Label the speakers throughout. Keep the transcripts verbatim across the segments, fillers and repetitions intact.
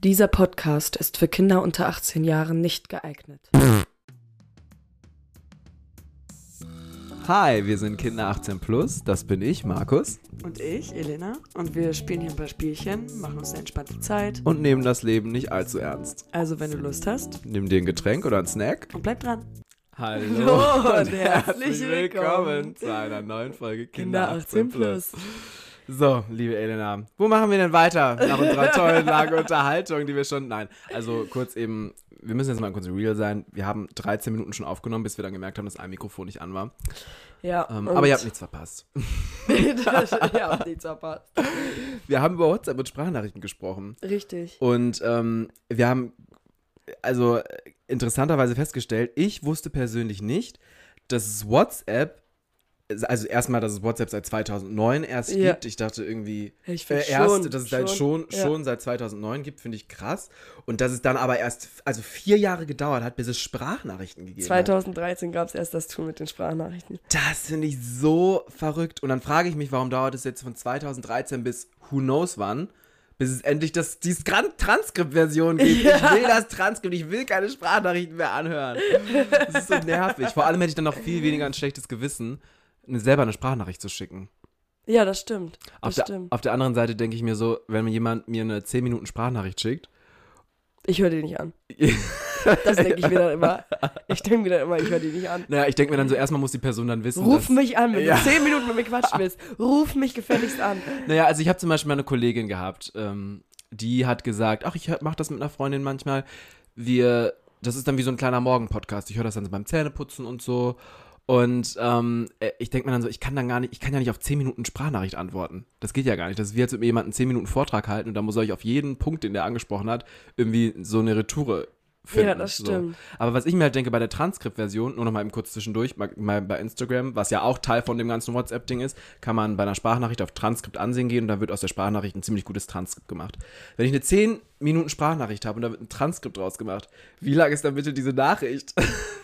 Speaker 1: Dieser Podcast ist für Kinder unter achtzehn Jahren nicht geeignet.
Speaker 2: Hi, wir sind Kinder achtzehn plus, das bin ich, Markus.
Speaker 1: Und ich, Elena. Und wir spielen hier ein paar Spielchen, machen uns eine entspannte Zeit.
Speaker 2: Und nehmen das Leben nicht allzu ernst.
Speaker 1: Also wenn du Lust hast.
Speaker 2: Nimm dir ein Getränk oder einen Snack.
Speaker 1: Und bleib dran.
Speaker 2: Hallo und herzlich willkommen zu einer neuen Folge Kinder achtzehn plus. So, liebe Elena, wo machen wir denn weiter nach unserer tollen, langen Unterhaltung, die wir schon... Nein, also kurz eben, wir müssen jetzt mal kurz real sein. Wir haben dreizehn Minuten schon aufgenommen, bis wir dann gemerkt haben, dass ein Mikrofon nicht an war.
Speaker 1: Ja.
Speaker 2: Ähm, aber ihr habt nichts verpasst.
Speaker 1: Ihr habt nichts verpasst.
Speaker 2: Wir haben über WhatsApp und Sprachnachrichten gesprochen.
Speaker 1: Richtig.
Speaker 2: Und ähm, wir haben, also interessanterweise festgestellt, ich wusste persönlich nicht, dass es WhatsApp... Also erstmal, dass es WhatsApp seit zweitausendneun erst
Speaker 1: ja.
Speaker 2: gibt. Ich dachte irgendwie,
Speaker 1: ich
Speaker 2: äh,
Speaker 1: schon,
Speaker 2: erst, dass es halt schon,
Speaker 1: ja.
Speaker 2: schon seit zweitausendneun gibt, finde ich krass. Und dass es dann aber erst, also vier Jahre gedauert hat, bis es Sprachnachrichten gegeben
Speaker 1: zweitausenddreizehn gab es erst das Tool mit den Sprachnachrichten.
Speaker 2: Das finde ich so verrückt. Und dann frage ich mich, warum dauert es jetzt von zweitausenddreizehn bis who knows wann, bis es endlich das, die Transkript-Version gibt. Ja. Ich will das Transkript, ich will keine Sprachnachrichten mehr anhören. Das ist so nervig. Vor allem hätte ich dann noch viel weniger ein schlechtes Gewissen, selber eine Sprachnachricht zu schicken.
Speaker 1: Ja, das stimmt. Das
Speaker 2: auf, der,
Speaker 1: stimmt.
Speaker 2: auf der anderen Seite denke ich mir so, wenn jemand mir eine zehn Minuten Sprachnachricht schickt.
Speaker 1: Ich höre die nicht an. Das denke ich mir dann immer. Ich denke mir dann immer, ich höre die nicht an.
Speaker 2: Naja, ich denke mir dann so, erstmal muss die Person dann wissen,
Speaker 1: Ruf
Speaker 2: dass,
Speaker 1: mich an, wenn
Speaker 2: ja.
Speaker 1: du zehn Minuten mit mir quatschen willst. Ruf mich gefälligst an.
Speaker 2: Naja, also ich habe zum Beispiel mal eine Kollegin gehabt, ähm, die hat gesagt, ach, ich mache das mit einer Freundin manchmal. Wir, das ist dann wie so ein kleiner Morgen-Podcast. Ich höre das dann so beim Zähneputzen und so. Und ähm, ich denke mir dann so, ich kann dann gar nicht, ich kann ja nicht auf zehn Minuten Sprachnachricht antworten. Das geht ja gar nicht. Das ist wie, als ob mir jemand einen zehn Minuten Vortrag halten und dann soll ich auf jeden Punkt, den der angesprochen hat, irgendwie so eine Retoure finden.
Speaker 1: Ja, das stimmt.
Speaker 2: So. Aber was ich mir halt denke bei der Transkript-Version, nur noch mal eben kurz zwischendurch, mal, mal bei Instagram, was ja auch Teil von dem ganzen WhatsApp-Ding ist, kann man bei einer Sprachnachricht auf Transkript ansehen gehen und dann wird aus der Sprachnachricht ein ziemlich gutes Transkript gemacht. Wenn ich eine zehn Minuten Sprachnachricht habe und da wird ein Transkript draus gemacht, wie lang ist dann bitte diese Nachricht?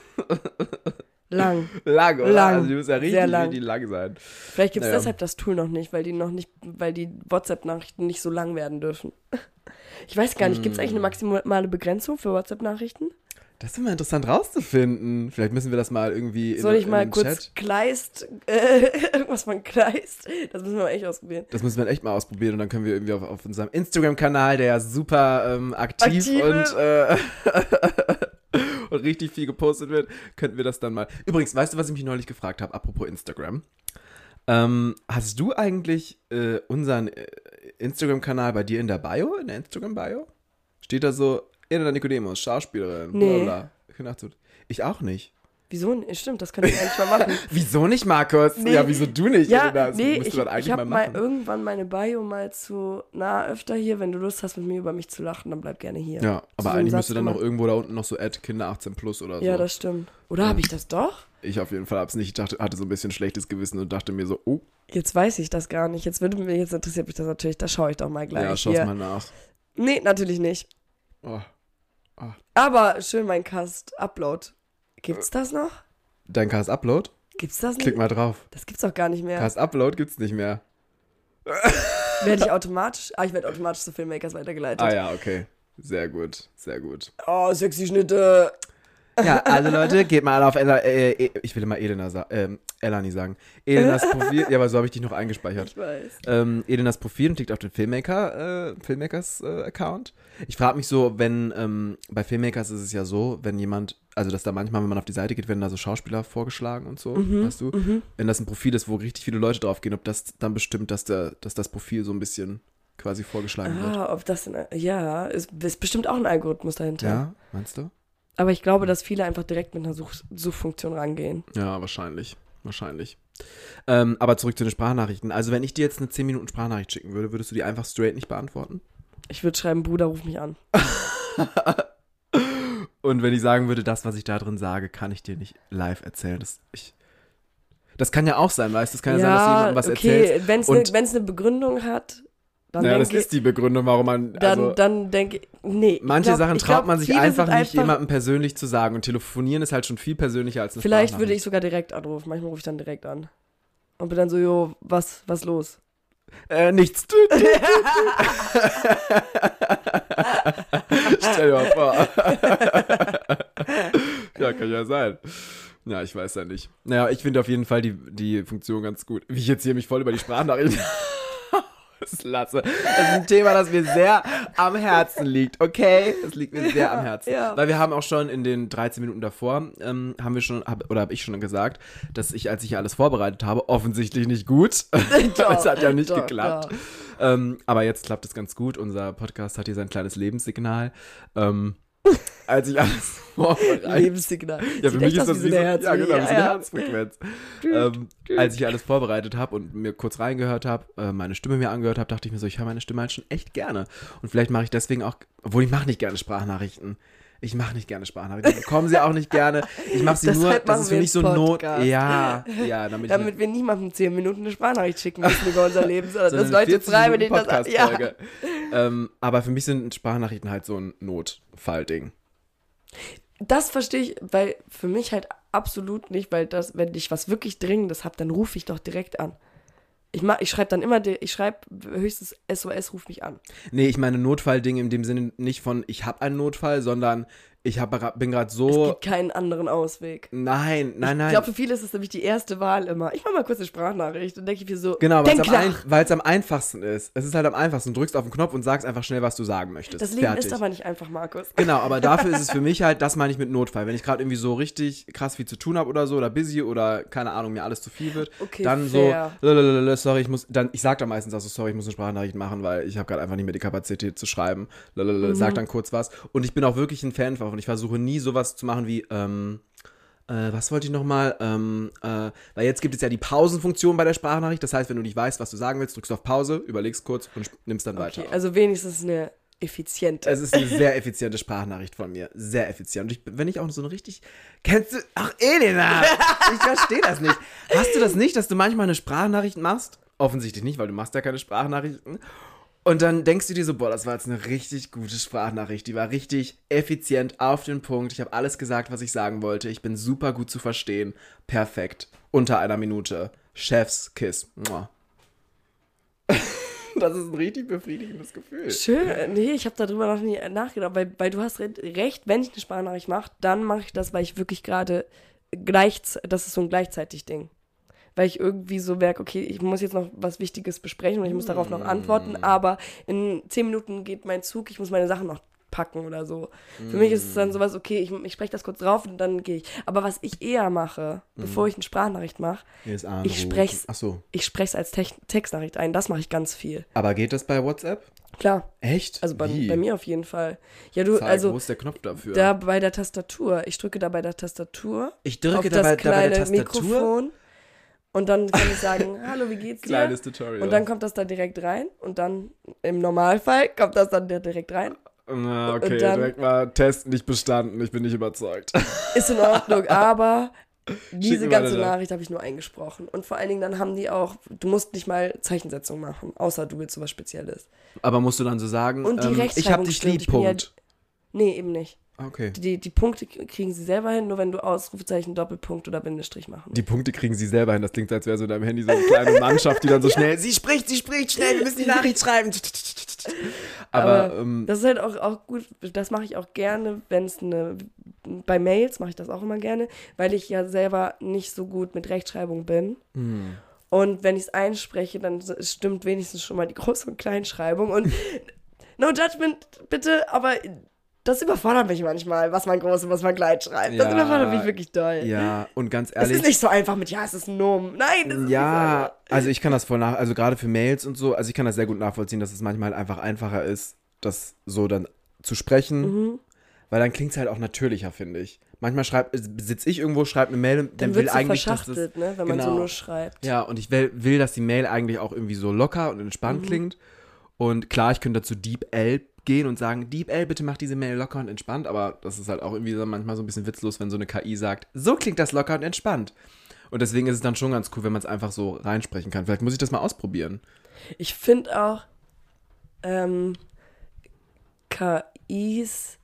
Speaker 1: Lang.
Speaker 2: Lang, oder?
Speaker 1: Lang.
Speaker 2: Also die muss ja richtig,
Speaker 1: Sehr lang.
Speaker 2: richtig lang sein.
Speaker 1: Vielleicht gibt es
Speaker 2: naja.
Speaker 1: deshalb das Tool noch nicht, weil die noch nicht, weil die WhatsApp-Nachrichten nicht so lang werden dürfen. Ich weiß gar nicht, gibt es eigentlich eine maximale Begrenzung für WhatsApp-Nachrichten?
Speaker 2: Das ist immer interessant rauszufinden. Vielleicht müssen wir das mal irgendwie in,
Speaker 1: Soll ich
Speaker 2: in
Speaker 1: mal
Speaker 2: den
Speaker 1: kurz
Speaker 2: Chat.
Speaker 1: Kleist, äh, irgendwas von Kleist? Das müssen wir echt ausprobieren.
Speaker 2: Das müssen wir echt mal ausprobieren und dann können wir irgendwie auf, auf unserem Instagram-Kanal, der ja super ähm, aktiv
Speaker 1: Aktive.
Speaker 2: und äh, und richtig viel gepostet wird, könnten wir das dann mal. Übrigens, weißt du, was ich mich neulich gefragt habe, apropos Instagram? Ähm, hast du eigentlich äh, unseren äh, Instagram-Kanal bei dir in der Bio, in der Instagram-Bio? Steht da so, Elena Nicodemus, Schauspielerin,
Speaker 1: nee.
Speaker 2: bla bla. Ich auch nicht.
Speaker 1: Wieso? Stimmt, das könnte ich eigentlich mal machen.
Speaker 2: Wieso nicht, Markus?
Speaker 1: Nee.
Speaker 2: Ja, wieso du nicht?
Speaker 1: Ja,
Speaker 2: Elena? Das
Speaker 1: nee,
Speaker 2: musst
Speaker 1: ich,
Speaker 2: du dann eigentlich
Speaker 1: ich habe
Speaker 2: mal
Speaker 1: mal
Speaker 2: machen.
Speaker 1: irgendwann meine Bio mal zu, na, öfter hier, wenn du Lust hast, mit mir über mich zu lachen, dann bleib gerne hier.
Speaker 2: Ja, aber
Speaker 1: so
Speaker 2: eigentlich
Speaker 1: Satz
Speaker 2: müsste dann noch
Speaker 1: gemacht.
Speaker 2: irgendwo da unten noch so Ad Kinder achtzehn plus oder so.
Speaker 1: Ja, das stimmt. Oder
Speaker 2: Ja.
Speaker 1: habe ich das doch?
Speaker 2: Ich auf jeden Fall hab's nicht. Ich dachte, hatte so ein bisschen schlechtes Gewissen und dachte mir so, oh.
Speaker 1: Jetzt weiß ich das gar nicht. Jetzt, würde mir, jetzt interessiert mich das natürlich. Da schaue ich doch mal gleich.
Speaker 2: Ja, schau's
Speaker 1: hier.
Speaker 2: mal nach.
Speaker 1: Nee, natürlich nicht.
Speaker 2: Oh.
Speaker 1: Aber schön mein Cast Upload. Gibt's das noch?
Speaker 2: Dein Cast Upload?
Speaker 1: Gibt's das nicht?
Speaker 2: Klick mal drauf.
Speaker 1: Das gibt's doch gar nicht mehr.
Speaker 2: Cast Upload gibt's nicht mehr.
Speaker 1: Werde ich automatisch? Ah, ich werde automatisch zu Filmmakers weitergeleitet.
Speaker 2: Ah ja, okay. Sehr gut, sehr gut.
Speaker 1: Oh, sexy Schnitte.
Speaker 2: Ja, also Leute, geht mal alle auf Ella, äh, ich will immer Elena sagen, ähm, Elani sagen. Elenas Profil, ja, aber so habe ich dich noch eingespeichert.
Speaker 1: Ich weiß.
Speaker 2: Ähm, Elenas Profil und klickt auf den Filmmaker, äh, Filmmakers äh, Account. Ich frage mich so, wenn, ähm, bei Filmmakers ist es ja so, wenn jemand, also dass da manchmal, wenn man auf die Seite geht, werden da so Schauspieler vorgeschlagen und so,
Speaker 1: Mhm,
Speaker 2: weißt du?
Speaker 1: mhm.
Speaker 2: Wenn das ein Profil ist, wo richtig viele Leute drauf gehen, ob das dann bestimmt, dass, der, dass das Profil so ein bisschen quasi vorgeschlagen wird.
Speaker 1: Ah, ob das, in, ja, ist, ist bestimmt auch ein Algorithmus dahinter.
Speaker 2: Ja, meinst du?
Speaker 1: Aber ich glaube, dass viele einfach direkt mit einer Such Suchfunktion rangehen.
Speaker 2: Ja, wahrscheinlich. Wahrscheinlich. Ähm, aber zurück zu den Sprachnachrichten. Also wenn ich dir jetzt eine zehn Minuten Sprachnachricht schicken würde, würdest du die einfach straight nicht beantworten?
Speaker 1: Ich würde schreiben, Bruder, ruf mich an.
Speaker 2: Und wenn ich sagen würde, das, was ich da drin sage, kann ich dir nicht live erzählen. Das, ich, das kann ja auch sein, weißt du? Das kann ja, sein, dass du jemandem was
Speaker 1: okay,
Speaker 2: erzählst.
Speaker 1: wenn es
Speaker 2: und-
Speaker 1: eine ne Begründung hat, dann
Speaker 2: Naja, das
Speaker 1: denke
Speaker 2: ist die Begründung, warum man.
Speaker 1: dann,
Speaker 2: Also,
Speaker 1: dann denke ich, nee. ich
Speaker 2: manche
Speaker 1: glaub,
Speaker 2: Sachen
Speaker 1: ich
Speaker 2: traut
Speaker 1: glaub,
Speaker 2: man sich
Speaker 1: viele
Speaker 2: einfach
Speaker 1: sind
Speaker 2: nicht, jemandem persönlich zu sagen. Und telefonieren ist halt schon viel persönlicher als eine
Speaker 1: Vielleicht würde
Speaker 2: Sprachnachricht.
Speaker 1: ich sogar direkt anrufen. Manchmal rufe ich dann direkt an. Und bin dann so, jo, was, was los?
Speaker 2: Äh, nichts. Stell dir mal vor. Ja, kann ja sein. Ja, ich weiß ja nicht. Naja, ich finde auf jeden Fall die, die Funktion ganz gut. Wie ich jetzt hier mich voll über die Sprachnachrichten lasse. Das ist ein Thema, das mir sehr am Herzen liegt, okay? Das liegt mir sehr am Herzen.
Speaker 1: Ja.
Speaker 2: Weil wir haben auch schon in den dreizehn Minuten davor, ähm, haben wir schon, hab, oder habe ich schon gesagt, dass ich, als ich hier alles vorbereitet habe, offensichtlich nicht gut. Das hat ja nicht
Speaker 1: doch,
Speaker 2: geklappt.
Speaker 1: doch.
Speaker 2: Ähm, aber jetzt klappt es ganz gut. Unser Podcast hat hier sein kleines Lebenssignal. Ähm, als ich alles vorbereitet
Speaker 1: Lebenssignal.
Speaker 2: ja, für
Speaker 1: Sieht
Speaker 2: mich
Speaker 1: echt
Speaker 2: ist
Speaker 1: aus
Speaker 2: das
Speaker 1: wie
Speaker 2: wie
Speaker 1: so
Speaker 2: so,
Speaker 1: eine Herz-
Speaker 2: ja, genau, wie so eine
Speaker 1: ja.
Speaker 2: Herzfrequenz. ähm, als ich alles vorbereitet habe und mir kurz reingehört habe, äh, meine Stimme mir angehört habe, dachte ich mir so, ich höre meine Stimme halt schon echt gerne. Und vielleicht mache ich deswegen auch, obwohl ich mache nicht gerne Sprachnachrichten. Ich mache nicht gerne Sprachnachrichten. Ich bekomme sie auch nicht gerne. Ich mache sie nur,
Speaker 1: Deshalb
Speaker 2: das
Speaker 1: machen
Speaker 2: ist für
Speaker 1: wir
Speaker 2: mich so
Speaker 1: einen
Speaker 2: Not.
Speaker 1: Podcast.
Speaker 2: Ja, ja, damit,
Speaker 1: Damit
Speaker 2: ich
Speaker 1: wir niemandem zehn Minuten eine Sprachnachricht schicken müssen über unser Leben, sondern
Speaker 2: sondern
Speaker 1: dass Leute
Speaker 2: vierzig
Speaker 1: frei, wenn
Speaker 2: Minuten
Speaker 1: denen das... Ja.
Speaker 2: Podcast-Folge. Ähm, aber für mich sind Sprachnachrichten halt so ein Notfallding.
Speaker 1: Das verstehe ich, weil für mich halt absolut nicht, weil das, wenn ich was wirklich Dringendes habe, dann rufe ich doch direkt an. Ich, mach, ich schreibe dann immer, ich schreibe höchstens S O S, ruf mich an.
Speaker 2: Nee, ich meine Notfallding in dem Sinne nicht von, ich habe einen Notfall, sondern ich hab, bin gerade so...
Speaker 1: Es gibt keinen anderen Ausweg.
Speaker 2: Nein, nein, nein.
Speaker 1: Ich glaube, für viele ist es nämlich die erste Wahl immer. Ich mache mal kurz eine Sprachnachricht und denke ich mir so,
Speaker 2: Genau, weil
Speaker 1: denk
Speaker 2: es am, ein,
Speaker 1: nach.
Speaker 2: weil's am einfachsten ist. Es ist halt am einfachsten. Du drückst auf den Knopf und sagst einfach schnell, was du sagen möchtest.
Speaker 1: Das Leben
Speaker 2: Fertig.
Speaker 1: ist aber nicht einfach, Markus.
Speaker 2: Genau, aber dafür ist es für mich halt, das meine ich mit Notfall. Wenn ich gerade irgendwie so richtig krass viel zu tun habe oder so, oder busy oder keine Ahnung, mir alles zu viel wird,
Speaker 1: Okay,
Speaker 2: dann
Speaker 1: fair.
Speaker 2: so, lalalala, sorry, ich muss, dann, ich sag dann meistens auch so, sorry, ich muss eine Sprachnachricht machen, weil ich habe gerade einfach nicht mehr die Kapazität zu schreiben. Lalalala,
Speaker 1: Mhm.
Speaker 2: Sag dann kurz was. Und ich bin auch wirklich ein Fan davon. Ich versuche nie sowas zu machen wie, ähm, äh, was wollte ich nochmal? Ähm, äh, weil jetzt gibt es ja die Pausenfunktion bei der Sprachnachricht. Das heißt, wenn du nicht weißt, was du sagen willst, drückst du auf Pause, überlegst kurz und nimmst dann weiter.
Speaker 1: Okay, also wenigstens eine effiziente.
Speaker 2: Es ist eine sehr effiziente Sprachnachricht von mir. Sehr effizient. Und ich, wenn ich auch so eine richtig... Kennst du... Ach, Elena! Ich verstehe das nicht. Hast du das nicht, dass du manchmal eine Sprachnachricht machst? Offensichtlich nicht, weil du machst ja keine Sprachnachrichten. Und dann denkst du dir so, boah, das war jetzt eine richtig gute Sprachnachricht. Die war richtig effizient, auf den Punkt. Ich habe alles gesagt, was ich sagen wollte. Ich bin super gut zu verstehen. Perfekt. Unter einer Minute. Chef's Kiss. Mua. Das ist ein richtig befriedigendes Gefühl.
Speaker 1: Schön. Nee, ich habe darüber noch nie nachgedacht, weil, weil du hast re- recht, wenn ich eine Sprachnachricht mache, dann mache ich das, weil ich wirklich gerade gleich, das ist so ein gleichzeitig Ding. Weil ich irgendwie so merke, okay, ich muss jetzt noch was Wichtiges besprechen und ich muss darauf noch antworten, aber in zehn Minuten geht mein Zug, ich muss meine Sachen noch packen oder so. Für mich ist es dann sowas, okay, ich, ich spreche das kurz drauf und dann gehe ich. Aber was ich eher mache, bevor ich eine Sprachnachricht mache, ich spreche es
Speaker 2: Ach so.
Speaker 1: ich sprech's als Te- Textnachricht ein. Das mache ich ganz viel.
Speaker 2: Aber geht das bei WhatsApp?
Speaker 1: Klar.
Speaker 2: Echt?
Speaker 1: Also bei,
Speaker 2: Wie?
Speaker 1: bei mir auf jeden Fall. Ja, du,
Speaker 2: Zeig,
Speaker 1: also
Speaker 2: wo ist der Knopf dafür?
Speaker 1: da bei der Tastatur. Ich drücke da bei der Tastatur
Speaker 2: ich drücke
Speaker 1: auf
Speaker 2: da bei,
Speaker 1: das
Speaker 2: da bei
Speaker 1: kleine
Speaker 2: der Tastatur.
Speaker 1: Mikrofon und dann kann ich sagen, hallo, wie geht's dir?
Speaker 2: Kleines Tutorial.
Speaker 1: Und dann kommt das da direkt rein und dann im Normalfall kommt das dann da direkt rein.
Speaker 2: Na, okay,
Speaker 1: und dann-
Speaker 2: direkt mal Test nicht bestanden. Ich bin nicht überzeugt.
Speaker 1: Ist in Ordnung, aber
Speaker 2: Schick
Speaker 1: diese
Speaker 2: mir
Speaker 1: ganze
Speaker 2: mal da.
Speaker 1: Nachricht habe ich nur eingesprochen. Und vor allen Dingen dann haben die auch, du musst nicht mal Zeichensetzung machen, außer du willst sowas Spezielles.
Speaker 2: Aber musst du dann so sagen,
Speaker 1: Und die
Speaker 2: ähm,
Speaker 1: Rechtschreibung
Speaker 2: ich habe dich
Speaker 1: stimmt,
Speaker 2: lieb,
Speaker 1: ich bin ja-
Speaker 2: Punkt.
Speaker 1: Nee, eben nicht.
Speaker 2: Okay.
Speaker 1: Die, die Punkte kriegen sie selber hin, nur wenn du Ausrufezeichen, Doppelpunkt oder Bindestrich machen.
Speaker 2: Die Punkte kriegen sie selber hin. Das klingt, als wäre so in deinem Handy so eine kleine Mannschaft, die dann so schnell, sie spricht, sie spricht, schnell, wir müssen die Nachricht schreiben. Aber,
Speaker 1: Aber
Speaker 2: ähm,
Speaker 1: das ist halt auch, auch gut, das mache ich auch gerne, wenn es eine, bei Mails mache ich das auch immer gerne, weil ich ja selber nicht so gut mit Rechtschreibung bin.
Speaker 2: hm.
Speaker 1: Und wenn ich es einspreche, dann s- stimmt wenigstens schon mal die Groß- und Kleinschreibung. Und no judgment, bitte, aber das überfordert mich manchmal, was man groß und was man klein schreibt. Das
Speaker 2: Ja,
Speaker 1: überfordert mich wirklich doll.
Speaker 2: ja, und ganz
Speaker 1: Es
Speaker 2: ehrlich.
Speaker 1: ist nicht so einfach mit, ja, es ist ein Nomen. Nein, es ist
Speaker 2: Ja,
Speaker 1: nicht
Speaker 2: also ich kann das voll nach, also gerade für Mails und so, also ich kann das sehr gut nachvollziehen, dass es manchmal halt einfach einfacher ist, das so dann zu sprechen,
Speaker 1: so. Mhm.
Speaker 2: weil dann klingt es halt auch natürlicher, finde ich. Manchmal sitze ich irgendwo, schreibe eine Mail, dann,
Speaker 1: Dann
Speaker 2: will
Speaker 1: wird so
Speaker 2: eigentlich, dass das,
Speaker 1: verschachtelt, ne, wenn man so
Speaker 2: genau.
Speaker 1: nur schreibt.
Speaker 2: ja, und ich will, will, dass die Mail eigentlich auch irgendwie so locker und entspannt
Speaker 1: Mhm.
Speaker 2: klingt. Und klar, ich könnte dazu DeepL gehen und sagen, DeepL, bitte mach diese Mail locker und entspannt, aber das ist halt auch irgendwie so manchmal so ein bisschen witzlos, wenn so eine K I sagt, so klingt das locker und entspannt. Und deswegen ist es dann schon ganz cool, wenn man es einfach so reinsprechen kann. Vielleicht muss ich das mal ausprobieren.
Speaker 1: Ich finde auch, ähm, K Is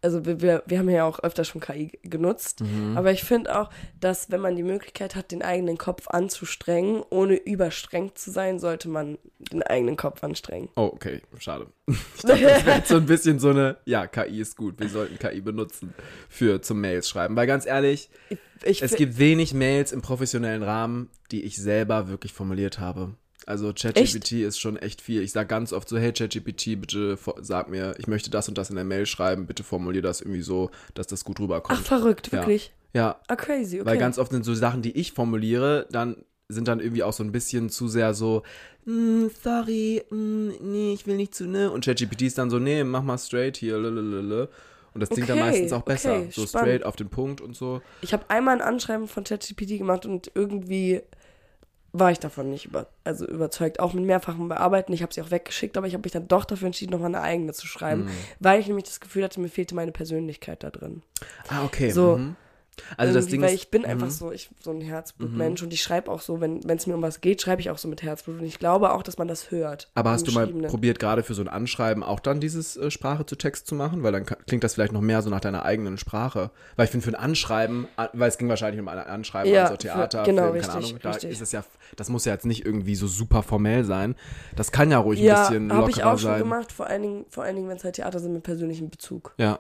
Speaker 1: also wir, wir, wir haben ja auch öfter schon K I genutzt,
Speaker 2: Mhm.
Speaker 1: aber ich finde auch, dass wenn man die Möglichkeit hat, den eigenen Kopf anzustrengen, ohne überstrengt zu sein, sollte man den eigenen Kopf anstrengen.
Speaker 2: Oh, okay, schade. Ich dachte, das wäre jetzt so ein bisschen so eine, ja, K I ist gut, wir sollten K I benutzen für zum Mails schreiben. Weil ganz ehrlich,
Speaker 1: Ich, ich,
Speaker 2: es
Speaker 1: fi-
Speaker 2: gibt wenig Mails im professionellen Rahmen, die ich selber wirklich formuliert habe. Also ChatGPT ist schon echt viel. Ich sage ganz oft so, hey ChatGPT, bitte for- sag mir, ich möchte das und das in der Mail schreiben, bitte formulier das irgendwie so, dass das gut rüberkommt.
Speaker 1: Ach, verrückt,
Speaker 2: Ja.
Speaker 1: wirklich.
Speaker 2: Ja,
Speaker 1: Ah, crazy, okay.
Speaker 2: weil ganz oft sind so Sachen, die ich formuliere, dann sind dann irgendwie auch so ein bisschen zu sehr so, "Mm, sorry, mm, nee, ich will nicht zu, ne? Und ChatGPT ist dann so, nee, mach mal straight hier, lalalala. Und das klingt dann
Speaker 1: Okay,
Speaker 2: meistens auch besser.
Speaker 1: okay,
Speaker 2: So
Speaker 1: spannend.
Speaker 2: straight auf den Punkt und so.
Speaker 1: Ich habe einmal ein Anschreiben von ChatGPT gemacht und irgendwie war ich davon nicht über, also überzeugt. Auch mit mehrfachem Bearbeiten. Ich habe sie auch weggeschickt, aber ich habe mich dann doch dafür entschieden, nochmal eine eigene zu schreiben,
Speaker 2: Mhm.
Speaker 1: weil ich nämlich das Gefühl hatte, mir fehlte meine Persönlichkeit da drin.
Speaker 2: Ah, okay.
Speaker 1: So,
Speaker 2: mhm. Also das
Speaker 1: Irgendwie,
Speaker 2: Ding
Speaker 1: weil
Speaker 2: ist,
Speaker 1: ich bin einfach
Speaker 2: mhm.
Speaker 1: so, ich so ein Herzblutmensch und ich schreibe auch so, wenn es mir um was geht, schreibe ich auch so mit Herzblut. Und ich glaube auch, dass man das hört.
Speaker 2: Aber
Speaker 1: im
Speaker 2: hast du mal
Speaker 1: Geschriebenen.
Speaker 2: probiert, gerade für so ein Anschreiben auch dann dieses äh, Sprache zu Text zu machen? Weil dann ka- klingt das vielleicht noch mehr so nach deiner eigenen Sprache. Weil ich finde, für ein Anschreiben, an- weil es ging wahrscheinlich um ein Anschreiben,
Speaker 1: Ja,
Speaker 2: also Theater,
Speaker 1: für- genau,
Speaker 2: Film, keine
Speaker 1: richtig,
Speaker 2: Ahnung, da
Speaker 1: richtig.
Speaker 2: ist es ja, das muss ja jetzt nicht irgendwie so super formell sein. Das kann ja ruhig ein
Speaker 1: Ja,
Speaker 2: bisschen
Speaker 1: habe ich
Speaker 2: lockerer
Speaker 1: auch schon
Speaker 2: sein.
Speaker 1: gemacht, vor allen Dingen, vor allen Dingen, wenn es halt Theater sind mit persönlichem Bezug.
Speaker 2: Ja.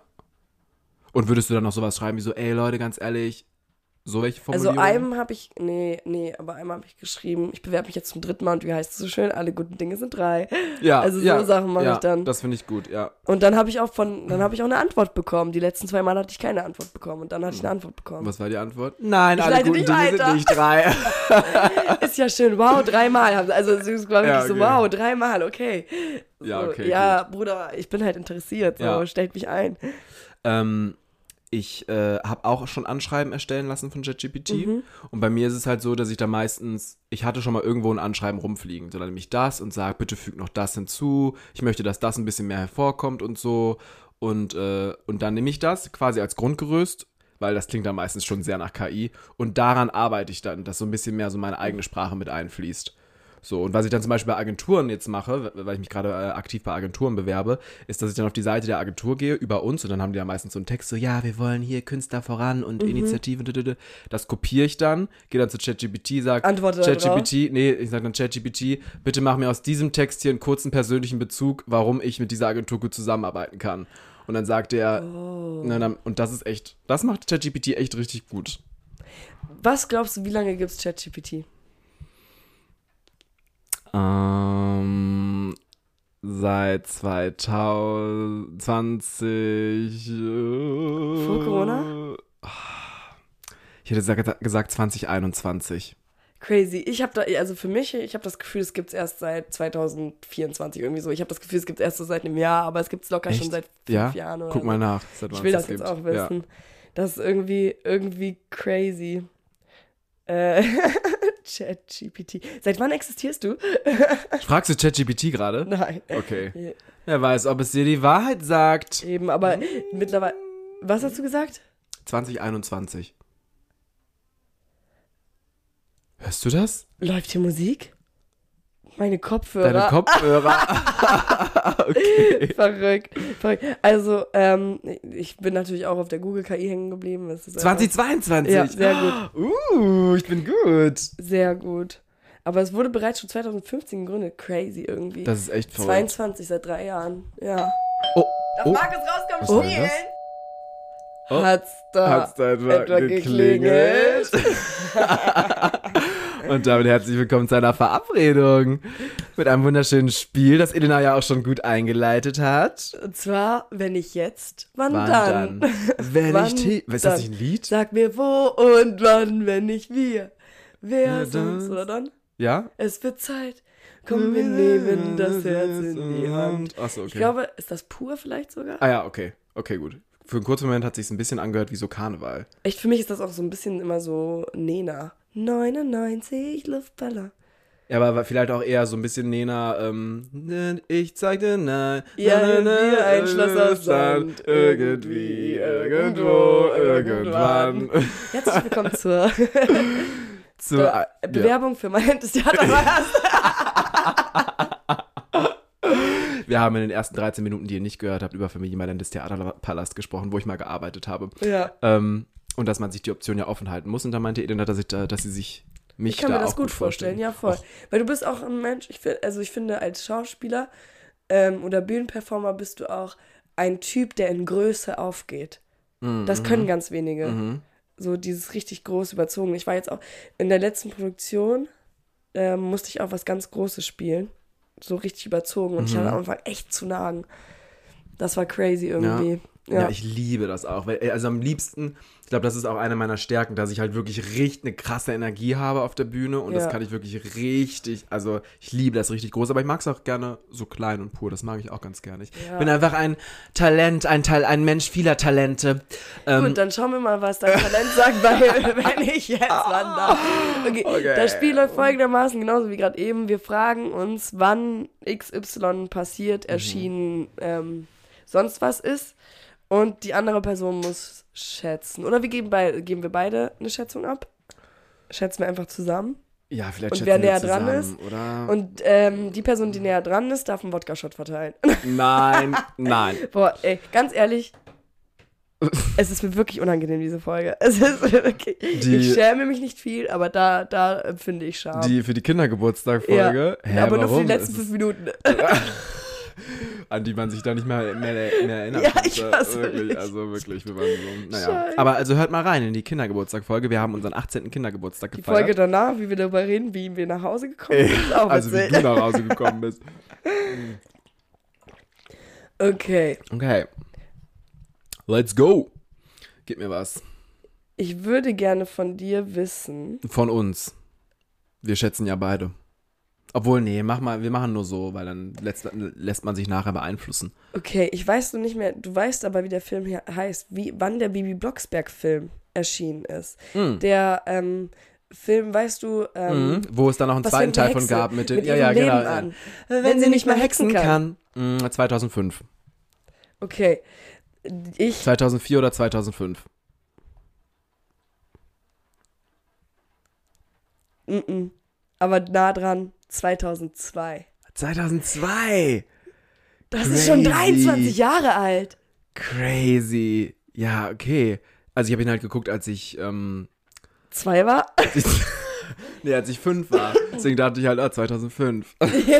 Speaker 2: Und würdest du dann noch sowas schreiben wie so, ey Leute, ganz ehrlich, so welche
Speaker 1: Also
Speaker 2: Formulierungen?
Speaker 1: einem habe ich, nee, nee, aber einmal habe ich geschrieben, ich bewerbe mich jetzt zum dritten Mal und wie heißt es so schön, alle guten Dinge sind drei.
Speaker 2: ja,
Speaker 1: also so
Speaker 2: ja,
Speaker 1: Sachen mache
Speaker 2: ja,
Speaker 1: ich dann.
Speaker 2: Das finde ich gut, ja.
Speaker 1: Und dann habe ich auch von, dann habe ich auch eine Antwort bekommen. Die letzten zwei Mal hatte ich keine Antwort bekommen und dann hatte ich eine Antwort bekommen.
Speaker 2: Was war die Antwort? Nein,
Speaker 1: Ich
Speaker 2: alle
Speaker 1: leite
Speaker 2: guten
Speaker 1: nicht
Speaker 2: Dinge
Speaker 1: weiter.
Speaker 2: sind nicht drei.
Speaker 1: Ist ja schön, wow, dreimal. haben sie- Also es war wirklich
Speaker 2: Ja,
Speaker 1: so,
Speaker 2: okay.
Speaker 1: wow, dreimal, okay. So,
Speaker 2: Ja, okay,
Speaker 1: Ja, Bruder, ich bin halt interessiert, so,
Speaker 2: Ja.
Speaker 1: stellt mich ein.
Speaker 2: Ähm, ich äh, habe auch schon Anschreiben erstellen lassen von ChatGPT.
Speaker 1: Mhm.
Speaker 2: Und bei mir ist es halt so, dass ich da meistens, ich hatte schon mal irgendwo ein Anschreiben rumfliegen, so dann nehme ich das und sage, bitte füg noch das hinzu. Ich möchte, dass das ein bisschen mehr hervorkommt und so. Und, äh, und dann nehme ich das quasi als Grundgerüst, weil das klingt dann meistens schon sehr nach K I. Und daran arbeite ich dann, dass so ein bisschen mehr so meine eigene Sprache mit einfließt. So, und was ich dann zum Beispiel bei Agenturen jetzt mache, weil ich mich gerade äh, aktiv bei Agenturen bewerbe, ist, dass ich dann auf die Seite der Agentur gehe, über uns, und dann haben die ja meistens so einen Text, so, ja, wir wollen hier Künstler voran und
Speaker 1: Mhm.
Speaker 2: Initiativen, dödödö. Das kopiere ich dann, gehe dann zu ChatGPT, sage,
Speaker 1: Antworte da drauf.
Speaker 2: ChatGPT, nee, ich sage dann ChatGPT, bitte mach mir aus diesem Text hier einen kurzen persönlichen Bezug, warum ich mit dieser Agentur gut zusammenarbeiten kann. Und dann sagt er,
Speaker 1: Oh.
Speaker 2: na, dann, und das ist echt, das macht ChatGPT echt richtig gut.
Speaker 1: Was glaubst du, wie lange gibt es ChatGPT?
Speaker 2: Ähm, seit zwanzig zwanzig.
Speaker 1: Vor Corona?
Speaker 2: Ich hätte gesagt, gesagt zwanzig einundzwanzig.
Speaker 1: Crazy. Ich habe da, also für mich, ich habe das Gefühl, es gibt es erst seit zwanzig vierundzwanzig irgendwie so. Ich habe das Gefühl, es gibt es erst so seit einem Jahr, aber es gibt es locker
Speaker 2: Echt?
Speaker 1: schon seit fünf
Speaker 2: Ja?
Speaker 1: Jahren oder
Speaker 2: Guck
Speaker 1: so.
Speaker 2: mal nach. seit wann
Speaker 1: Ich will
Speaker 2: es
Speaker 1: das jetzt
Speaker 2: gibt.
Speaker 1: auch wissen. Das ist irgendwie, irgendwie crazy. Äh, ChatGPT. Seit wann existierst du?
Speaker 2: Ja. Fragst du ChatGPT gerade?
Speaker 1: Nein.
Speaker 2: Okay.
Speaker 1: Ja.
Speaker 2: Wer weiß, ob es dir die Wahrheit sagt.
Speaker 1: Eben, aber mittlerweile. Was hast du gesagt?
Speaker 2: zwanzig einundzwanzig. Hörst du das?
Speaker 1: Läuft hier Musik? Meine Kopfhörer.
Speaker 2: Deine Kopfhörer. Okay.
Speaker 1: Verrückt, verrückt. Also, ähm, ich bin natürlich auch auf der Google-K I hängen geblieben. Das ist einfach
Speaker 2: zwanzig zweiundzwanzig.
Speaker 1: Ja, sehr gut.
Speaker 2: Uh, ich bin gut.
Speaker 1: Sehr gut. Aber es wurde bereits schon zwanzig fünfzehn gegründet. Crazy irgendwie.
Speaker 2: Das ist echt verrückt.
Speaker 1: zweiundzwanzig, seit drei Jahren. Ja.
Speaker 2: Oh,
Speaker 1: Darf
Speaker 2: oh.
Speaker 1: Markus rauskommen
Speaker 2: Was war denn
Speaker 1: spielen?
Speaker 2: Oh.
Speaker 1: Hat's da,
Speaker 2: Hat's da etwa
Speaker 1: etwa
Speaker 2: geklingelt? Und damit herzlich willkommen zu einer Verabredung mit einem wunderschönen Spiel, das Elena ja auch schon gut eingeleitet hat.
Speaker 1: Und zwar, wenn nicht jetzt, wann,
Speaker 2: Wann
Speaker 1: dann?
Speaker 2: dann? Wenn
Speaker 1: Wann
Speaker 2: nicht he- Ist das
Speaker 1: dann?
Speaker 2: nicht ein Lied?
Speaker 1: Sag mir wo und wann, wenn nicht wir. Wer
Speaker 2: Ja,
Speaker 1: sonst,
Speaker 2: das-
Speaker 1: oder dann?
Speaker 2: Ja?
Speaker 1: Es wird Zeit. Komm, wir nehmen das Herz in die Hand.
Speaker 2: Achso, okay.
Speaker 1: Ich glaube, ist das pur vielleicht sogar?
Speaker 2: ah ja, okay. Okay, gut. Für einen kurzen Moment hat sich ein bisschen angehört wie so Karneval.
Speaker 1: Echt, für mich ist das auch so ein bisschen immer so Nena. neunundneunzig Luftballer.
Speaker 2: Ja, aber vielleicht auch eher so ein bisschen Nena, ähm, ich zeig dir, nein.
Speaker 1: Ja,
Speaker 2: na, na,
Speaker 1: wie
Speaker 2: na,
Speaker 1: ein Schloss aus
Speaker 2: äh,
Speaker 1: Sand.
Speaker 2: Irgendwie, irgendwo, irgendwann.
Speaker 1: Herzlich willkommen zur
Speaker 2: Zu,
Speaker 1: äh,
Speaker 2: ja.
Speaker 1: Bewerbung für mein Theater.
Speaker 2: Wir Wir haben in den ersten dreizehn Minuten, die ihr nicht gehört habt, über Familie Mailändis Theaterpalast gesprochen, wo ich mal gearbeitet habe.
Speaker 1: Ja.
Speaker 2: Ähm, und dass man sich die Option ja offen halten muss. Und da meinte Eden, dass, ich da, dass sie sich mich
Speaker 1: Ich kann
Speaker 2: da
Speaker 1: mir das
Speaker 2: auch
Speaker 1: gut vorstellen, ja voll.
Speaker 2: Och.
Speaker 1: Weil du bist auch ein Mensch, ich find, also ich finde als Schauspieler ähm, oder Bühnenperformer bist du auch ein Typ, der in Größe aufgeht.
Speaker 2: Mhm.
Speaker 1: Das können ganz wenige.
Speaker 2: Mhm.
Speaker 1: So dieses richtig groß überzogen. Ich war jetzt auch in der letzten Produktion, ähm, musste ich auch was ganz Großes spielen. So richtig überzogen. Und
Speaker 2: Mhm.
Speaker 1: ich hatte am Anfang echt zu nagen. Das war crazy irgendwie.
Speaker 2: Ja.
Speaker 1: Ja,
Speaker 2: ja, ich liebe das auch. Weil, also am liebsten, ich glaube, das ist auch eine meiner Stärken, dass ich halt wirklich richtig eine krasse Energie habe auf der Bühne. Und
Speaker 1: Ja.
Speaker 2: das kann ich wirklich richtig, also ich liebe das richtig groß. Aber ich mag es auch gerne so klein und pur. Das mag ich auch ganz gerne. Ich
Speaker 1: Ja.
Speaker 2: bin einfach ein Talent, ein Teil, ein Mensch vieler Talente. Ähm,
Speaker 1: Gut, dann schauen wir mal, was dein Talent sagt, weil, wenn ich jetzt wann da. Okay,
Speaker 2: Okay.
Speaker 1: das Spiel läuft folgendermaßen, genauso wie gerade eben. Wir fragen uns, wann X Y passiert, erschienen, ähm, sonst was ist. Und die andere Person muss schätzen. Oder wir geben, bei, geben wir beide eine Schätzung ab? Schätzen wir einfach zusammen.
Speaker 2: ja, vielleicht
Speaker 1: Und
Speaker 2: schätzen
Speaker 1: wer
Speaker 2: wir
Speaker 1: näher
Speaker 2: zusammen,
Speaker 1: dran ist?
Speaker 2: Oder?
Speaker 1: Und ähm, die Person, die näher dran ist, darf einen Wodka-Shot verteilen.
Speaker 2: Nein, nein.
Speaker 1: Boah, ey, ganz ehrlich, es ist mir wirklich unangenehm, diese Folge. Es ist wirklich,
Speaker 2: Die-
Speaker 1: ich schäme mich nicht viel, aber da, da empfinde ich Scham.
Speaker 2: Die für die Kindergeburtstag-Folge.
Speaker 1: ja,
Speaker 2: Hä,
Speaker 1: aber nur für
Speaker 2: warum?
Speaker 1: die letzten
Speaker 2: Es
Speaker 1: fünf
Speaker 2: ist-
Speaker 1: Minuten.
Speaker 2: An die man sich da nicht mehr, mehr, mehr erinnert.
Speaker 1: Ja, ich
Speaker 2: Äh,
Speaker 1: weiß
Speaker 2: wirklich,
Speaker 1: nicht.
Speaker 2: also wirklich, wir waren so, naja.
Speaker 1: Scheiße.
Speaker 2: Aber also hört mal rein in die Kindergeburtstag-Folge. Wir haben unseren achtzehnten Kindergeburtstag
Speaker 1: Die
Speaker 2: gefeiert.
Speaker 1: Folge danach, wie wir darüber reden, wie wir nach Hause gekommen sind, ist auch
Speaker 2: Also wie
Speaker 1: witzig.
Speaker 2: du nach Hause gekommen bist.
Speaker 1: Okay,
Speaker 2: Okay. Let's go. Gib mir was.
Speaker 1: ich würde gerne von dir wissen,
Speaker 2: Von uns. Wir schätzen ja beide. Obwohl, nee, mach mal, wir machen nur so, weil dann lässt, lässt man sich nachher beeinflussen.
Speaker 1: okay, ich weiß nur nicht mehr, du weißt aber, wie der Film hier heißt, wie, wann der Bibi Blocksberg-Film erschienen ist.
Speaker 2: Mhm.
Speaker 1: Der ähm, Film, weißt du, ähm,
Speaker 2: Mhm. Wo es dann noch einen
Speaker 1: was für
Speaker 2: zweiten
Speaker 1: eine
Speaker 2: Teil von
Speaker 1: Hexe
Speaker 2: gab mit den.
Speaker 1: mit
Speaker 2: ja,
Speaker 1: ihrem
Speaker 2: ja,
Speaker 1: Leben
Speaker 2: genau.
Speaker 1: an.
Speaker 2: Wenn, sie nicht mehr hexen kann. kann. Mhm, zweitausendfünf.
Speaker 1: Okay, ich,
Speaker 2: zweitausendvier oder zweitausendfünf?
Speaker 1: mm -mm, aber nah dran, zweitausendzwei.
Speaker 2: zweitausendzwei.
Speaker 1: Das ist schon
Speaker 2: Crazy.
Speaker 1: dreiundzwanzig Jahre alt.
Speaker 2: Crazy. Ja, okay. Also ich habe ihn halt geguckt, als ich, ähm,
Speaker 1: Zwei war?
Speaker 2: als ich nee, als ich fünf war. Deswegen dachte ich halt, ah, zweitausendfünf.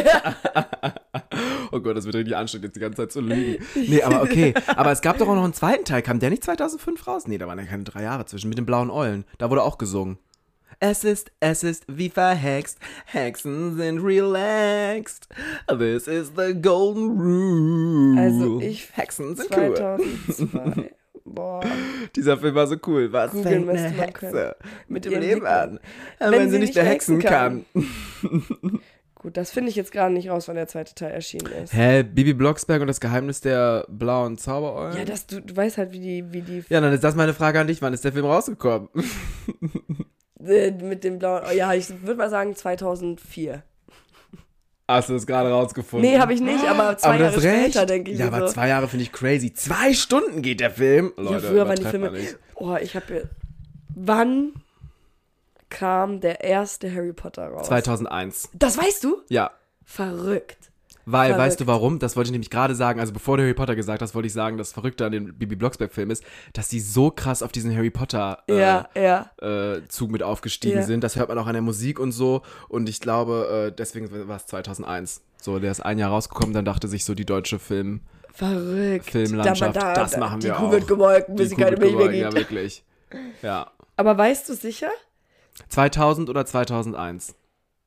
Speaker 2: Oh Gott, das wird richtig anstrengend, jetzt die ganze Zeit zu lügen. Nee, aber okay. Aber es gab doch auch noch einen zweiten Teil. Kam der nicht zweitausendfünf raus? Nee, da waren ja keine drei Jahre zwischen. Mit den blauen Eulen. Da wurde auch gesungen. Es ist, es ist wie verhext. Hexen sind relaxed. This is the golden rule.
Speaker 1: Also ich,
Speaker 2: Hexen sind cool.
Speaker 1: zweitausendzwei. Boah,
Speaker 2: Dieser Film war so cool. Was
Speaker 1: Googeln
Speaker 2: fängt eine
Speaker 1: müsste man
Speaker 2: Hexe
Speaker 1: können.
Speaker 2: mit
Speaker 1: Mit
Speaker 2: dem
Speaker 1: ihrem
Speaker 2: Leben
Speaker 1: Leben.
Speaker 2: an? Wenn, sie nicht mehr hexen kann.
Speaker 1: Gut, das finde ich jetzt gerade nicht raus, wann der zweite Teil erschienen ist.
Speaker 2: Hä, Bibi Blocksberg und das Geheimnis der blauen Zaubereulen?
Speaker 1: Ja, das, du, du weißt halt, wie die, wie die
Speaker 2: Ja, dann ist das meine Frage an dich. Wann ist der Film rausgekommen?
Speaker 1: äh, mit dem blauen, ja, ich würde mal sagen zweitausendvier.
Speaker 2: Hast du das gerade rausgefunden?
Speaker 1: Nee, habe ich nicht, aber zwei
Speaker 2: Aber du
Speaker 1: Jahre
Speaker 2: hast recht.
Speaker 1: später, denke ich
Speaker 2: Ja,
Speaker 1: mir
Speaker 2: aber
Speaker 1: so.
Speaker 2: zwei Jahre finde ich crazy. Zwei Stunden geht der Film. Leute,
Speaker 1: ja, früher waren die
Speaker 2: übertreibt
Speaker 1: Filme,
Speaker 2: mal nicht.
Speaker 1: oh, ich habe hier, wann kam der erste Harry Potter raus?
Speaker 2: zweitausendeins.
Speaker 1: Das weißt du?
Speaker 2: Ja.
Speaker 1: Verrückt.
Speaker 2: Weil,
Speaker 1: Verrückt.
Speaker 2: weißt du warum? Das wollte ich nämlich gerade sagen. Also bevor du Harry Potter gesagt hast, wollte ich sagen, das Verrückte an dem Bibi Blocksberg-Film ist, dass die so krass auf diesen Harry Potter äh,
Speaker 1: Ja, ja.
Speaker 2: äh, Zug mit aufgestiegen
Speaker 1: Ja.
Speaker 2: sind. Das hört man auch an der Musik und so. Und ich glaube, äh, deswegen war es zweitausendeins. So, der ist ein Jahr rausgekommen, dann dachte sich so die deutsche Film,
Speaker 1: Verrückt.
Speaker 2: Filmlandschaft,
Speaker 1: Da- da-
Speaker 2: das
Speaker 1: da-
Speaker 2: machen
Speaker 1: die
Speaker 2: wir
Speaker 1: Kuh
Speaker 2: auch.
Speaker 1: wird gemolken, bis
Speaker 2: Die
Speaker 1: sie keine
Speaker 2: Kuh
Speaker 1: Milch
Speaker 2: wird
Speaker 1: mehr
Speaker 2: gewollt,
Speaker 1: gibt.
Speaker 2: Ja, wirklich. Ja.
Speaker 1: Aber weißt du sicher?
Speaker 2: zweitausend oder zweitausendeins?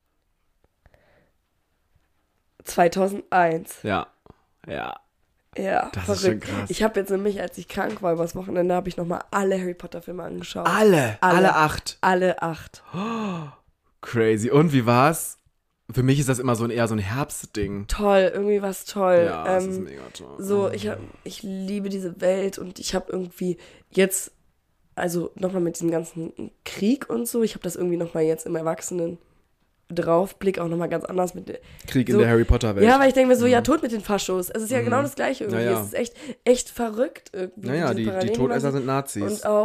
Speaker 1: zweitausendeins.
Speaker 2: Ja. Ja.
Speaker 1: Ja,
Speaker 2: Das
Speaker 1: verrückt.
Speaker 2: ist schon krass.
Speaker 1: Ich habe jetzt nämlich, als ich krank war übers Wochenende, habe ich nochmal alle Harry Potter Filme angeschaut.
Speaker 2: Alle, alle,
Speaker 1: Alle.
Speaker 2: acht.
Speaker 1: Alle acht.
Speaker 2: Crazy. Und wie war's? Für mich ist das immer so ein eher so ein Herbstding.
Speaker 1: Toll, irgendwie was toll.
Speaker 2: Ja, das ist
Speaker 1: ähm,
Speaker 2: mega toll.
Speaker 1: so, ich, hab, ich liebe diese Welt und ich habe irgendwie jetzt, also nochmal mit diesem ganzen Krieg und so, ich habe das irgendwie nochmal jetzt im Erwachsenen Draufblick auch nochmal ganz anders mit der,
Speaker 2: Krieg
Speaker 1: so-
Speaker 2: in der Harry Potter Welt.
Speaker 1: Ja, weil ich denke mir so,
Speaker 2: Mhm.
Speaker 1: ja, tot mit den Faschos. Es ist ja
Speaker 2: Mhm.
Speaker 1: genau das Gleiche irgendwie.
Speaker 2: Ja, ja.
Speaker 1: Es ist echt, echt verrückt irgendwie.
Speaker 2: Naja,
Speaker 1: diese
Speaker 2: die, die
Speaker 1: Parallelen,
Speaker 2: Todesser
Speaker 1: was-
Speaker 2: sind Nazis.
Speaker 1: Und auch,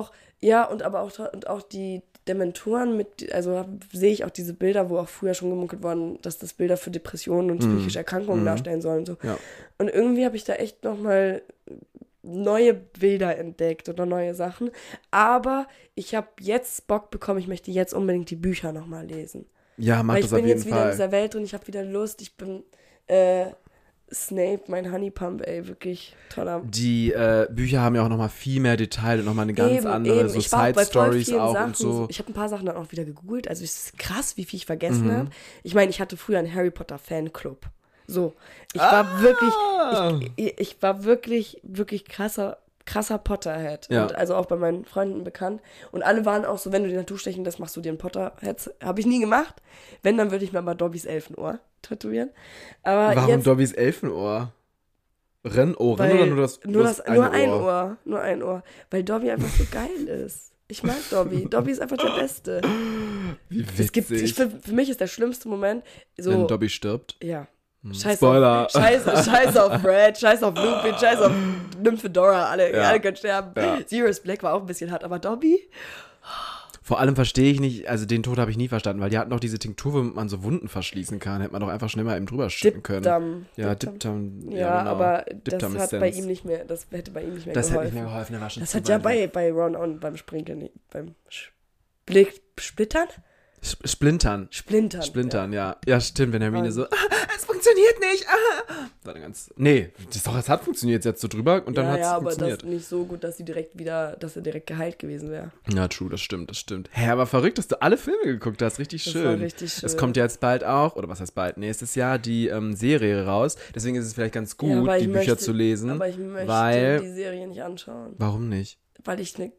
Speaker 1: Ja, und aber auch, und auch die Dementoren mit, also sehe ich auch diese Bilder, wo auch früher schon gemunkelt worden, dass das Bilder für Depressionen und
Speaker 2: Mhm.
Speaker 1: psychische Erkrankungen
Speaker 2: Mhm.
Speaker 1: darstellen sollen. Und so.
Speaker 2: Ja.
Speaker 1: Und irgendwie habe ich da echt nochmal neue Bilder entdeckt oder neue Sachen. Aber ich habe jetzt Bock bekommen, ich möchte jetzt unbedingt die Bücher nochmal lesen.
Speaker 2: Ja, mach
Speaker 1: Weil ich
Speaker 2: das auf
Speaker 1: bin
Speaker 2: jeden
Speaker 1: jetzt wieder in
Speaker 2: Fall.
Speaker 1: dieser Welt drin, ich habe wieder Lust, ich bin äh, Snape, mein Honeypump, ey, wirklich toller.
Speaker 2: Die äh, Bücher haben ja auch nochmal viel mehr Detail und nochmal eine ganz
Speaker 1: Eben,
Speaker 2: andere,
Speaker 1: eben.
Speaker 2: so
Speaker 1: Ich war auch bei voll
Speaker 2: Side-Stories
Speaker 1: vielen
Speaker 2: auch
Speaker 1: Sachen
Speaker 2: und so.
Speaker 1: Ich habe ein paar Sachen dann auch wieder gegoogelt. Also es ist krass, wie viel ich vergessen
Speaker 2: Mhm.
Speaker 1: habe. Ich meine, ich hatte früher einen Harry Potter Fanclub. So, ich war
Speaker 2: Ah!
Speaker 1: wirklich, ich, ich war wirklich, wirklich krasser, krasser Potterhead.
Speaker 2: Ja.
Speaker 1: Und also auch bei meinen Freunden bekannt. Und alle waren auch so, wenn du die Natur stechen lässt, machst du dir einen Potterhead. Habe ich nie gemacht. Wenn, dann würde ich mir mal Dobbys Elfenohr tätowieren. Aber
Speaker 2: Warum
Speaker 1: jetzt,
Speaker 2: Dobbys Elfenohr? Rennohren
Speaker 1: weil
Speaker 2: oder nur das,
Speaker 1: nur, das,
Speaker 2: eine
Speaker 1: nur ein
Speaker 2: Ohr?
Speaker 1: Ohr. Nur ein Ohr. Weil Dobby einfach so geil ist. Ich mag Dobby. Dobby ist einfach der Beste.
Speaker 2: Wie witzig.
Speaker 1: Es gibt, ich, für, für mich ist der schlimmste Moment so,
Speaker 2: Wenn Dobby stirbt.
Speaker 1: ja,
Speaker 2: Hm.
Speaker 1: scheiß
Speaker 2: Spoiler.
Speaker 1: auf, scheiß, scheiß auf Fred, scheiß auf Lupin, scheiß auf Nymphedora, alle,
Speaker 2: Ja.
Speaker 1: alle können sterben.
Speaker 2: Ja.
Speaker 1: Sirius Black war auch ein bisschen hart, aber Dobby?
Speaker 2: Vor allem verstehe ich nicht, also den Tod habe ich nie verstanden, weil die hatten noch diese Tinktur, womit man so Wunden verschließen kann. Hätte man doch einfach schnell mal eben drüber schütten können.
Speaker 1: Dipdam.
Speaker 2: Ja,
Speaker 1: Dipdam.
Speaker 2: Dipdam.
Speaker 1: Ja,
Speaker 2: Ja, genau.
Speaker 1: aber
Speaker 2: Dipdam
Speaker 1: das
Speaker 2: ist
Speaker 1: hat bei
Speaker 2: Sense.
Speaker 1: ihm nicht mehr, das hätte bei ihm nicht mehr
Speaker 2: Das hätte
Speaker 1: geholfen.
Speaker 2: nicht mehr geholfen, der war schon
Speaker 1: Das
Speaker 2: zu
Speaker 1: hat ja
Speaker 2: weit
Speaker 1: bei,
Speaker 2: weg.
Speaker 1: bei Ron und beim Sprinkeln, nicht- beim Split, Splittern?
Speaker 2: Sp- Splintern.
Speaker 1: Splintern.
Speaker 2: Splintern, ja. Ja, stimmt, wenn Hermine
Speaker 1: Und-
Speaker 2: so, ah, es funktioniert nicht. Ah. War dann ganz, nee, das doch, es hat funktioniert jetzt so drüber und dann
Speaker 1: ja,
Speaker 2: hat es
Speaker 1: ja, aber
Speaker 2: funktioniert.
Speaker 1: das nicht so gut, dass sie direkt wieder, dass er direkt geheilt gewesen wäre.
Speaker 2: Ja, true, das stimmt, das stimmt. Hä, aber verrückt, dass du alle Filme geguckt hast, richtig
Speaker 1: Das
Speaker 2: schön.
Speaker 1: war richtig schön.
Speaker 2: Es kommt jetzt bald auch, oder was heißt bald, nächstes Jahr die ähm, Serie raus. Deswegen ist es vielleicht ganz gut,
Speaker 1: Ja, aber
Speaker 2: die
Speaker 1: ich
Speaker 2: Bücher
Speaker 1: möchte-
Speaker 2: zu lesen.
Speaker 1: Aber ich möchte
Speaker 2: weil,
Speaker 1: die Serie nicht anschauen,
Speaker 2: warum nicht?
Speaker 1: weil ich ne,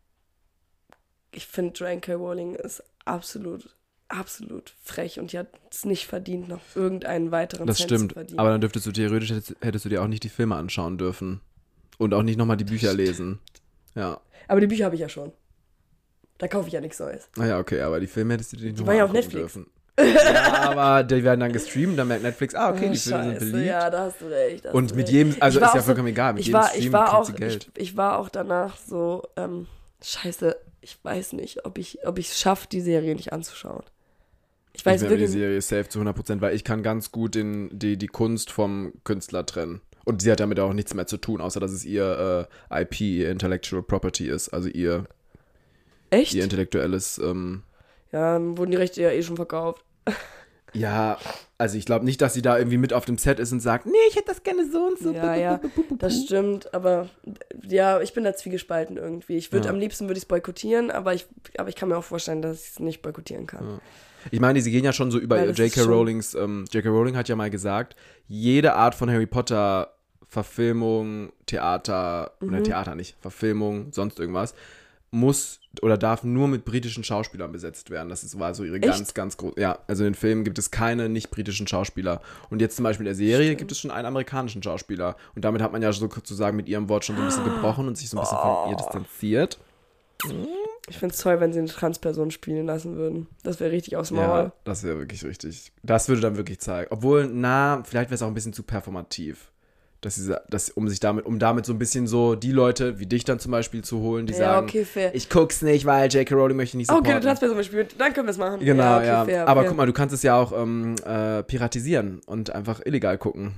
Speaker 1: ich finde, Joanne K. Rowling ist absolut, absolut frech und die hat es nicht verdient, noch irgendeinen weiteren
Speaker 2: Das
Speaker 1: Cent zu
Speaker 2: stimmt,
Speaker 1: verdienen.
Speaker 2: aber dann dürftest du theoretisch, hättest, hättest du dir auch nicht die Filme anschauen dürfen. Und auch nicht nochmal die Bücher lesen. Ja.
Speaker 1: Aber die Bücher habe ich ja schon. Da kaufe ich ja nichts Neues.
Speaker 2: Naja, okay, aber die Filme hättest du dir nicht
Speaker 1: Die
Speaker 2: nochmal
Speaker 1: waren ja auf
Speaker 2: angucken
Speaker 1: Netflix.
Speaker 2: dürfen. Ja, aber die werden dann gestreamt, dann merkt Netflix, ah, okay,
Speaker 1: Oh,
Speaker 2: die Filme sind
Speaker 1: Scheiße,
Speaker 2: beliebt.
Speaker 1: ja, da hast du recht. da hast
Speaker 2: Und
Speaker 1: du
Speaker 2: mit
Speaker 1: recht.
Speaker 2: jedem, also
Speaker 1: Ich war
Speaker 2: ist ja
Speaker 1: auch so-
Speaker 2: vollkommen egal, mit
Speaker 1: ich
Speaker 2: jedem
Speaker 1: war,
Speaker 2: Stream
Speaker 1: ich war
Speaker 2: kriegt
Speaker 1: auch,
Speaker 2: sie Geld.
Speaker 1: ich, ich war auch danach so, ähm, scheiße, ich weiß nicht, ob ich ob ich es schaffe, die Serie nicht anzuschauen. Ich weiß
Speaker 2: ich werde die
Speaker 1: wirklich
Speaker 2: Serie safe zu hundert Prozent, weil ich kann ganz gut den, die, die Kunst vom Künstler trennen. Und sie hat damit auch nichts mehr zu tun, außer dass es ihr äh, I P, ihr Intellectual Property ist, also ihr,
Speaker 1: echt?
Speaker 2: ihr intellektuelles, ähm,
Speaker 1: Ja, dann wurden die Rechte ja eh schon verkauft.
Speaker 2: ja, also ich glaube nicht, dass sie da irgendwie mit auf dem Set ist und sagt, nee, ich hätte das gerne so und so.
Speaker 1: Ja, ja, das stimmt, aber ja, ich bin da zwiegespalten irgendwie. Ich würde
Speaker 2: Ja.
Speaker 1: am liebsten würde ich es boykottieren, aber ich, aber ich kann mir auch vorstellen, dass ich es nicht boykottieren kann.
Speaker 2: Ja. Ich meine, sie gehen ja schon so über
Speaker 1: Weil das
Speaker 2: J
Speaker 1: ist
Speaker 2: K.
Speaker 1: schon-
Speaker 2: Rowlings, ähm, J K. Rowling hat ja mal gesagt, jede Art von Harry Potter Verfilmung, Theater,
Speaker 1: Mhm.
Speaker 2: oder Theater nicht, Verfilmung, sonst irgendwas, muss oder darf nur mit britischen Schauspielern besetzt werden. Das ist, war so ihre
Speaker 1: Echt?
Speaker 2: ganz, ganz große, ja, also in den Filmen gibt es keine nicht britischen Schauspieler. Und jetzt zum Beispiel in der Serie
Speaker 1: Stimmt.
Speaker 2: gibt es schon einen amerikanischen Schauspieler. Und damit hat man ja sozusagen mit ihrem Wort schon so ein bisschen gebrochen und sich so ein bisschen von
Speaker 1: Oh.
Speaker 2: ihr distanziert.
Speaker 1: Ich finde es toll, wenn sie eine Transperson spielen lassen würden. Das wäre richtig aufs Maul.
Speaker 2: Ja, das wäre wirklich richtig. Das würde dann wirklich zeigen. Obwohl, na, vielleicht wäre es auch ein bisschen zu performativ. Dass sie, dass, um sich damit, um damit so ein bisschen so die Leute wie dich dann zum Beispiel zu holen, die
Speaker 1: Ja,
Speaker 2: sagen,
Speaker 1: okay, fair.
Speaker 2: ich guck's nicht, weil J K. Rowling möchte nicht
Speaker 1: Okay,
Speaker 2: supporten.
Speaker 1: eine Transperson spielt, dann können wir es machen.
Speaker 2: Genau,
Speaker 1: ja.
Speaker 2: ja.
Speaker 1: Okay, fair,
Speaker 2: Aber
Speaker 1: fair.
Speaker 2: guck mal, du kannst es ja auch ähm, äh, piratisieren und einfach illegal gucken.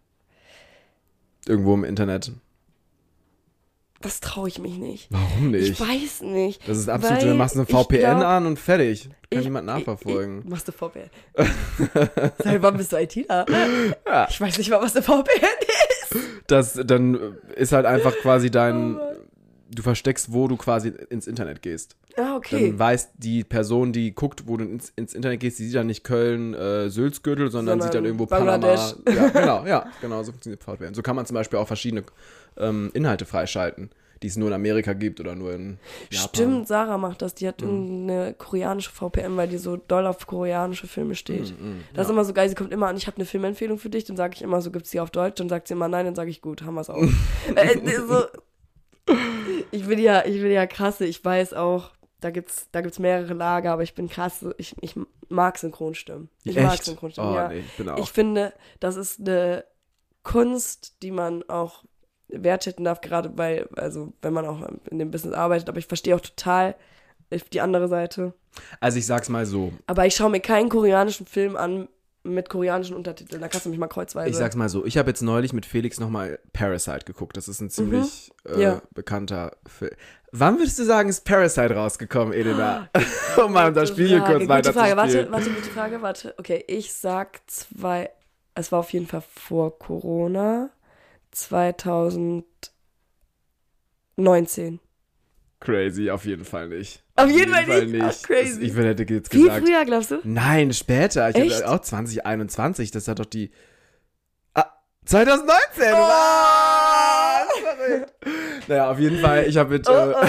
Speaker 2: Irgendwo im Internet.
Speaker 1: Das traue ich mich nicht.
Speaker 2: Warum nicht?
Speaker 1: Ich weiß nicht.
Speaker 2: Das ist absolut,
Speaker 1: weil
Speaker 2: du machst eine
Speaker 1: ich
Speaker 2: V P N
Speaker 1: glaub-
Speaker 2: an und fertig. Kann
Speaker 1: ich-
Speaker 2: niemand nachverfolgen.
Speaker 1: Ich, ich, machst du V P N? Seit wann bist du ITler?
Speaker 2: Ja.
Speaker 1: Ich weiß nicht mal, was eine V P N ist.
Speaker 2: Das, dann ist halt einfach quasi
Speaker 1: Oh
Speaker 2: dein,
Speaker 1: Mann.
Speaker 2: du versteckst, wo du quasi ins Internet gehst.
Speaker 1: Ah, okay.
Speaker 2: Dann weiß die Person, die guckt, wo du ins, ins Internet gehst, die sieht dann nicht Köln, äh, Sülzgürtel, sondern,
Speaker 1: Sondern
Speaker 2: sieht dann irgendwo
Speaker 1: Bangladesch.
Speaker 2: Panama. Ja, genau, ja, genau, so funktioniert V P N. So kann man zum Beispiel auch verschiedene ähm, Inhalte freischalten, die es nur in Amerika gibt oder nur in Japan.
Speaker 1: Stimmt, Sarah macht das. Die hat
Speaker 2: Mhm.
Speaker 1: irgendeine koreanische V P N, weil die so doll auf koreanische Filme steht.
Speaker 2: Mhm,
Speaker 1: Das ist immer so geil, sie kommt immer an, ich habe eine Filmempfehlung für dich, dann sage ich immer so, gibt's die auf Deutsch? Dann sagt sie immer nein, dann sage ich gut, haben wir's auch. äh, so, ich bin ja, ich bin ja krasse, ich weiß auch, da gibt's, da gibt's mehrere Lager, aber ich bin krasse, ich, ich mag Synchronstimmen. Ich mag
Speaker 2: Echt?
Speaker 1: Synchronstimmen,
Speaker 2: Oh,
Speaker 1: ja.
Speaker 2: nee, ich bin auch.
Speaker 1: Ich finde, das ist eine Kunst, die man auch wertschätzen darf, gerade weil, also wenn man auch in dem Business arbeitet, aber ich verstehe auch total die andere Seite.
Speaker 2: Also ich sag's mal so.
Speaker 1: Aber ich schaue mir keinen koreanischen Film an mit koreanischen Untertiteln, da kannst du mich mal kreuzweise.
Speaker 2: Ich sag's mal so, ich habe jetzt neulich mit Felix nochmal Parasite geguckt, das ist ein ziemlich
Speaker 1: mhm.
Speaker 2: äh,
Speaker 1: ja.
Speaker 2: bekannter Film. Wann würdest du sagen, ist Parasite rausgekommen, Elena? Um mal unser Spiel hier kurz weiter zu spielen.
Speaker 1: Warte, warte, gute Frage, warte. Okay, ich sag zwei, es war auf jeden Fall vor Corona, zwanzig neunzehn.
Speaker 2: Crazy, auf jeden Fall nicht.
Speaker 1: Auf, auf jeden, jeden Fall nicht? Ach, crazy.
Speaker 2: Ich hätte jetzt
Speaker 1: Viel
Speaker 2: gesagt.
Speaker 1: Viel früher, glaubst du?
Speaker 2: Nein, später. Ich
Speaker 1: Echt?
Speaker 2: hatte auch zwanzig einundzwanzig, das hat doch die... Ah, zwanzig neunzehn!
Speaker 1: Oh!
Speaker 2: Was? Verrückt. Naja, auf jeden Fall, ich habe mit... Oh, äh,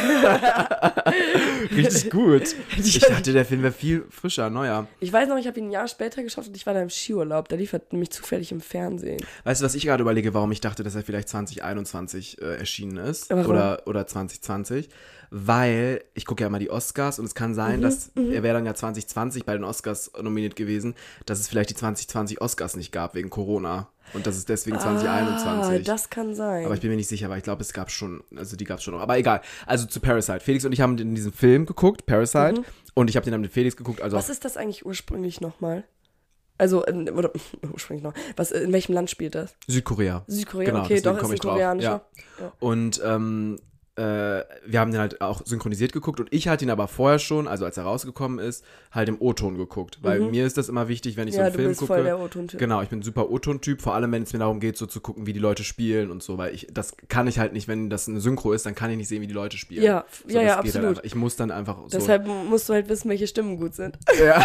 Speaker 2: oh. Richtig gut. Ich dachte, der Film wäre viel frischer, neuer.
Speaker 1: Ich weiß noch, ich habe ihn ein Jahr später geschaut und ich war da im Skiurlaub. Da lief er nämlich zufällig im Fernsehen.
Speaker 2: Weißt du, was ich gerade überlege, warum ich dachte, dass er vielleicht zwanzig einundzwanzig äh, erschienen ist?
Speaker 1: Warum?
Speaker 2: Oder, oder zwanzig zwanzig? Weil, ich gucke ja immer die Oscars und es kann sein, mhm, dass, mhm. er wäre dann ja zwanzig zwanzig bei den Oscars nominiert gewesen, dass es vielleicht die zwanzig zwanzig Oscars nicht gab wegen Corona. Und das ist deswegen zwanzig einundzwanzig.
Speaker 1: Ah, das kann sein.
Speaker 2: Aber ich bin mir nicht sicher, weil ich glaube, es gab schon, also die gab es schon noch. Aber egal. Also zu Parasite. Felix und ich haben in diesem Film geguckt, Parasite. Mhm. Und ich habe den dann mit Felix geguckt. Also
Speaker 1: was ist das eigentlich ursprünglich nochmal? Also, in, oder ursprünglich noch. Was, in welchem Land spielt das?
Speaker 2: Südkorea.
Speaker 1: Südkorea,
Speaker 2: genau,
Speaker 1: okay, doch, ist ein koreanischer.
Speaker 2: Ja. Ja. Und, ähm, äh, wir haben den halt auch synchronisiert geguckt und ich hatte ihn aber vorher schon, also als er rausgekommen ist, halt im O-Ton geguckt, weil mhm. mir ist das immer wichtig, wenn ich
Speaker 1: ja,
Speaker 2: so einen Film
Speaker 1: gucke.
Speaker 2: gucke.
Speaker 1: Voll der O-Ton-Typ.
Speaker 2: Genau, ich bin ein super O-Ton-Typ, vor allem wenn es mir darum geht, so zu gucken, wie die Leute spielen und so, weil ich, das kann ich halt nicht, wenn das ein Synchro ist, dann kann ich nicht sehen, wie die Leute spielen.
Speaker 1: Ja,
Speaker 2: so,
Speaker 1: ja, ja,
Speaker 2: absolut.
Speaker 1: Halt
Speaker 2: einfach, ich muss dann einfach so.
Speaker 1: Deshalb musst du halt wissen, welche Stimmen gut sind.
Speaker 2: Ja.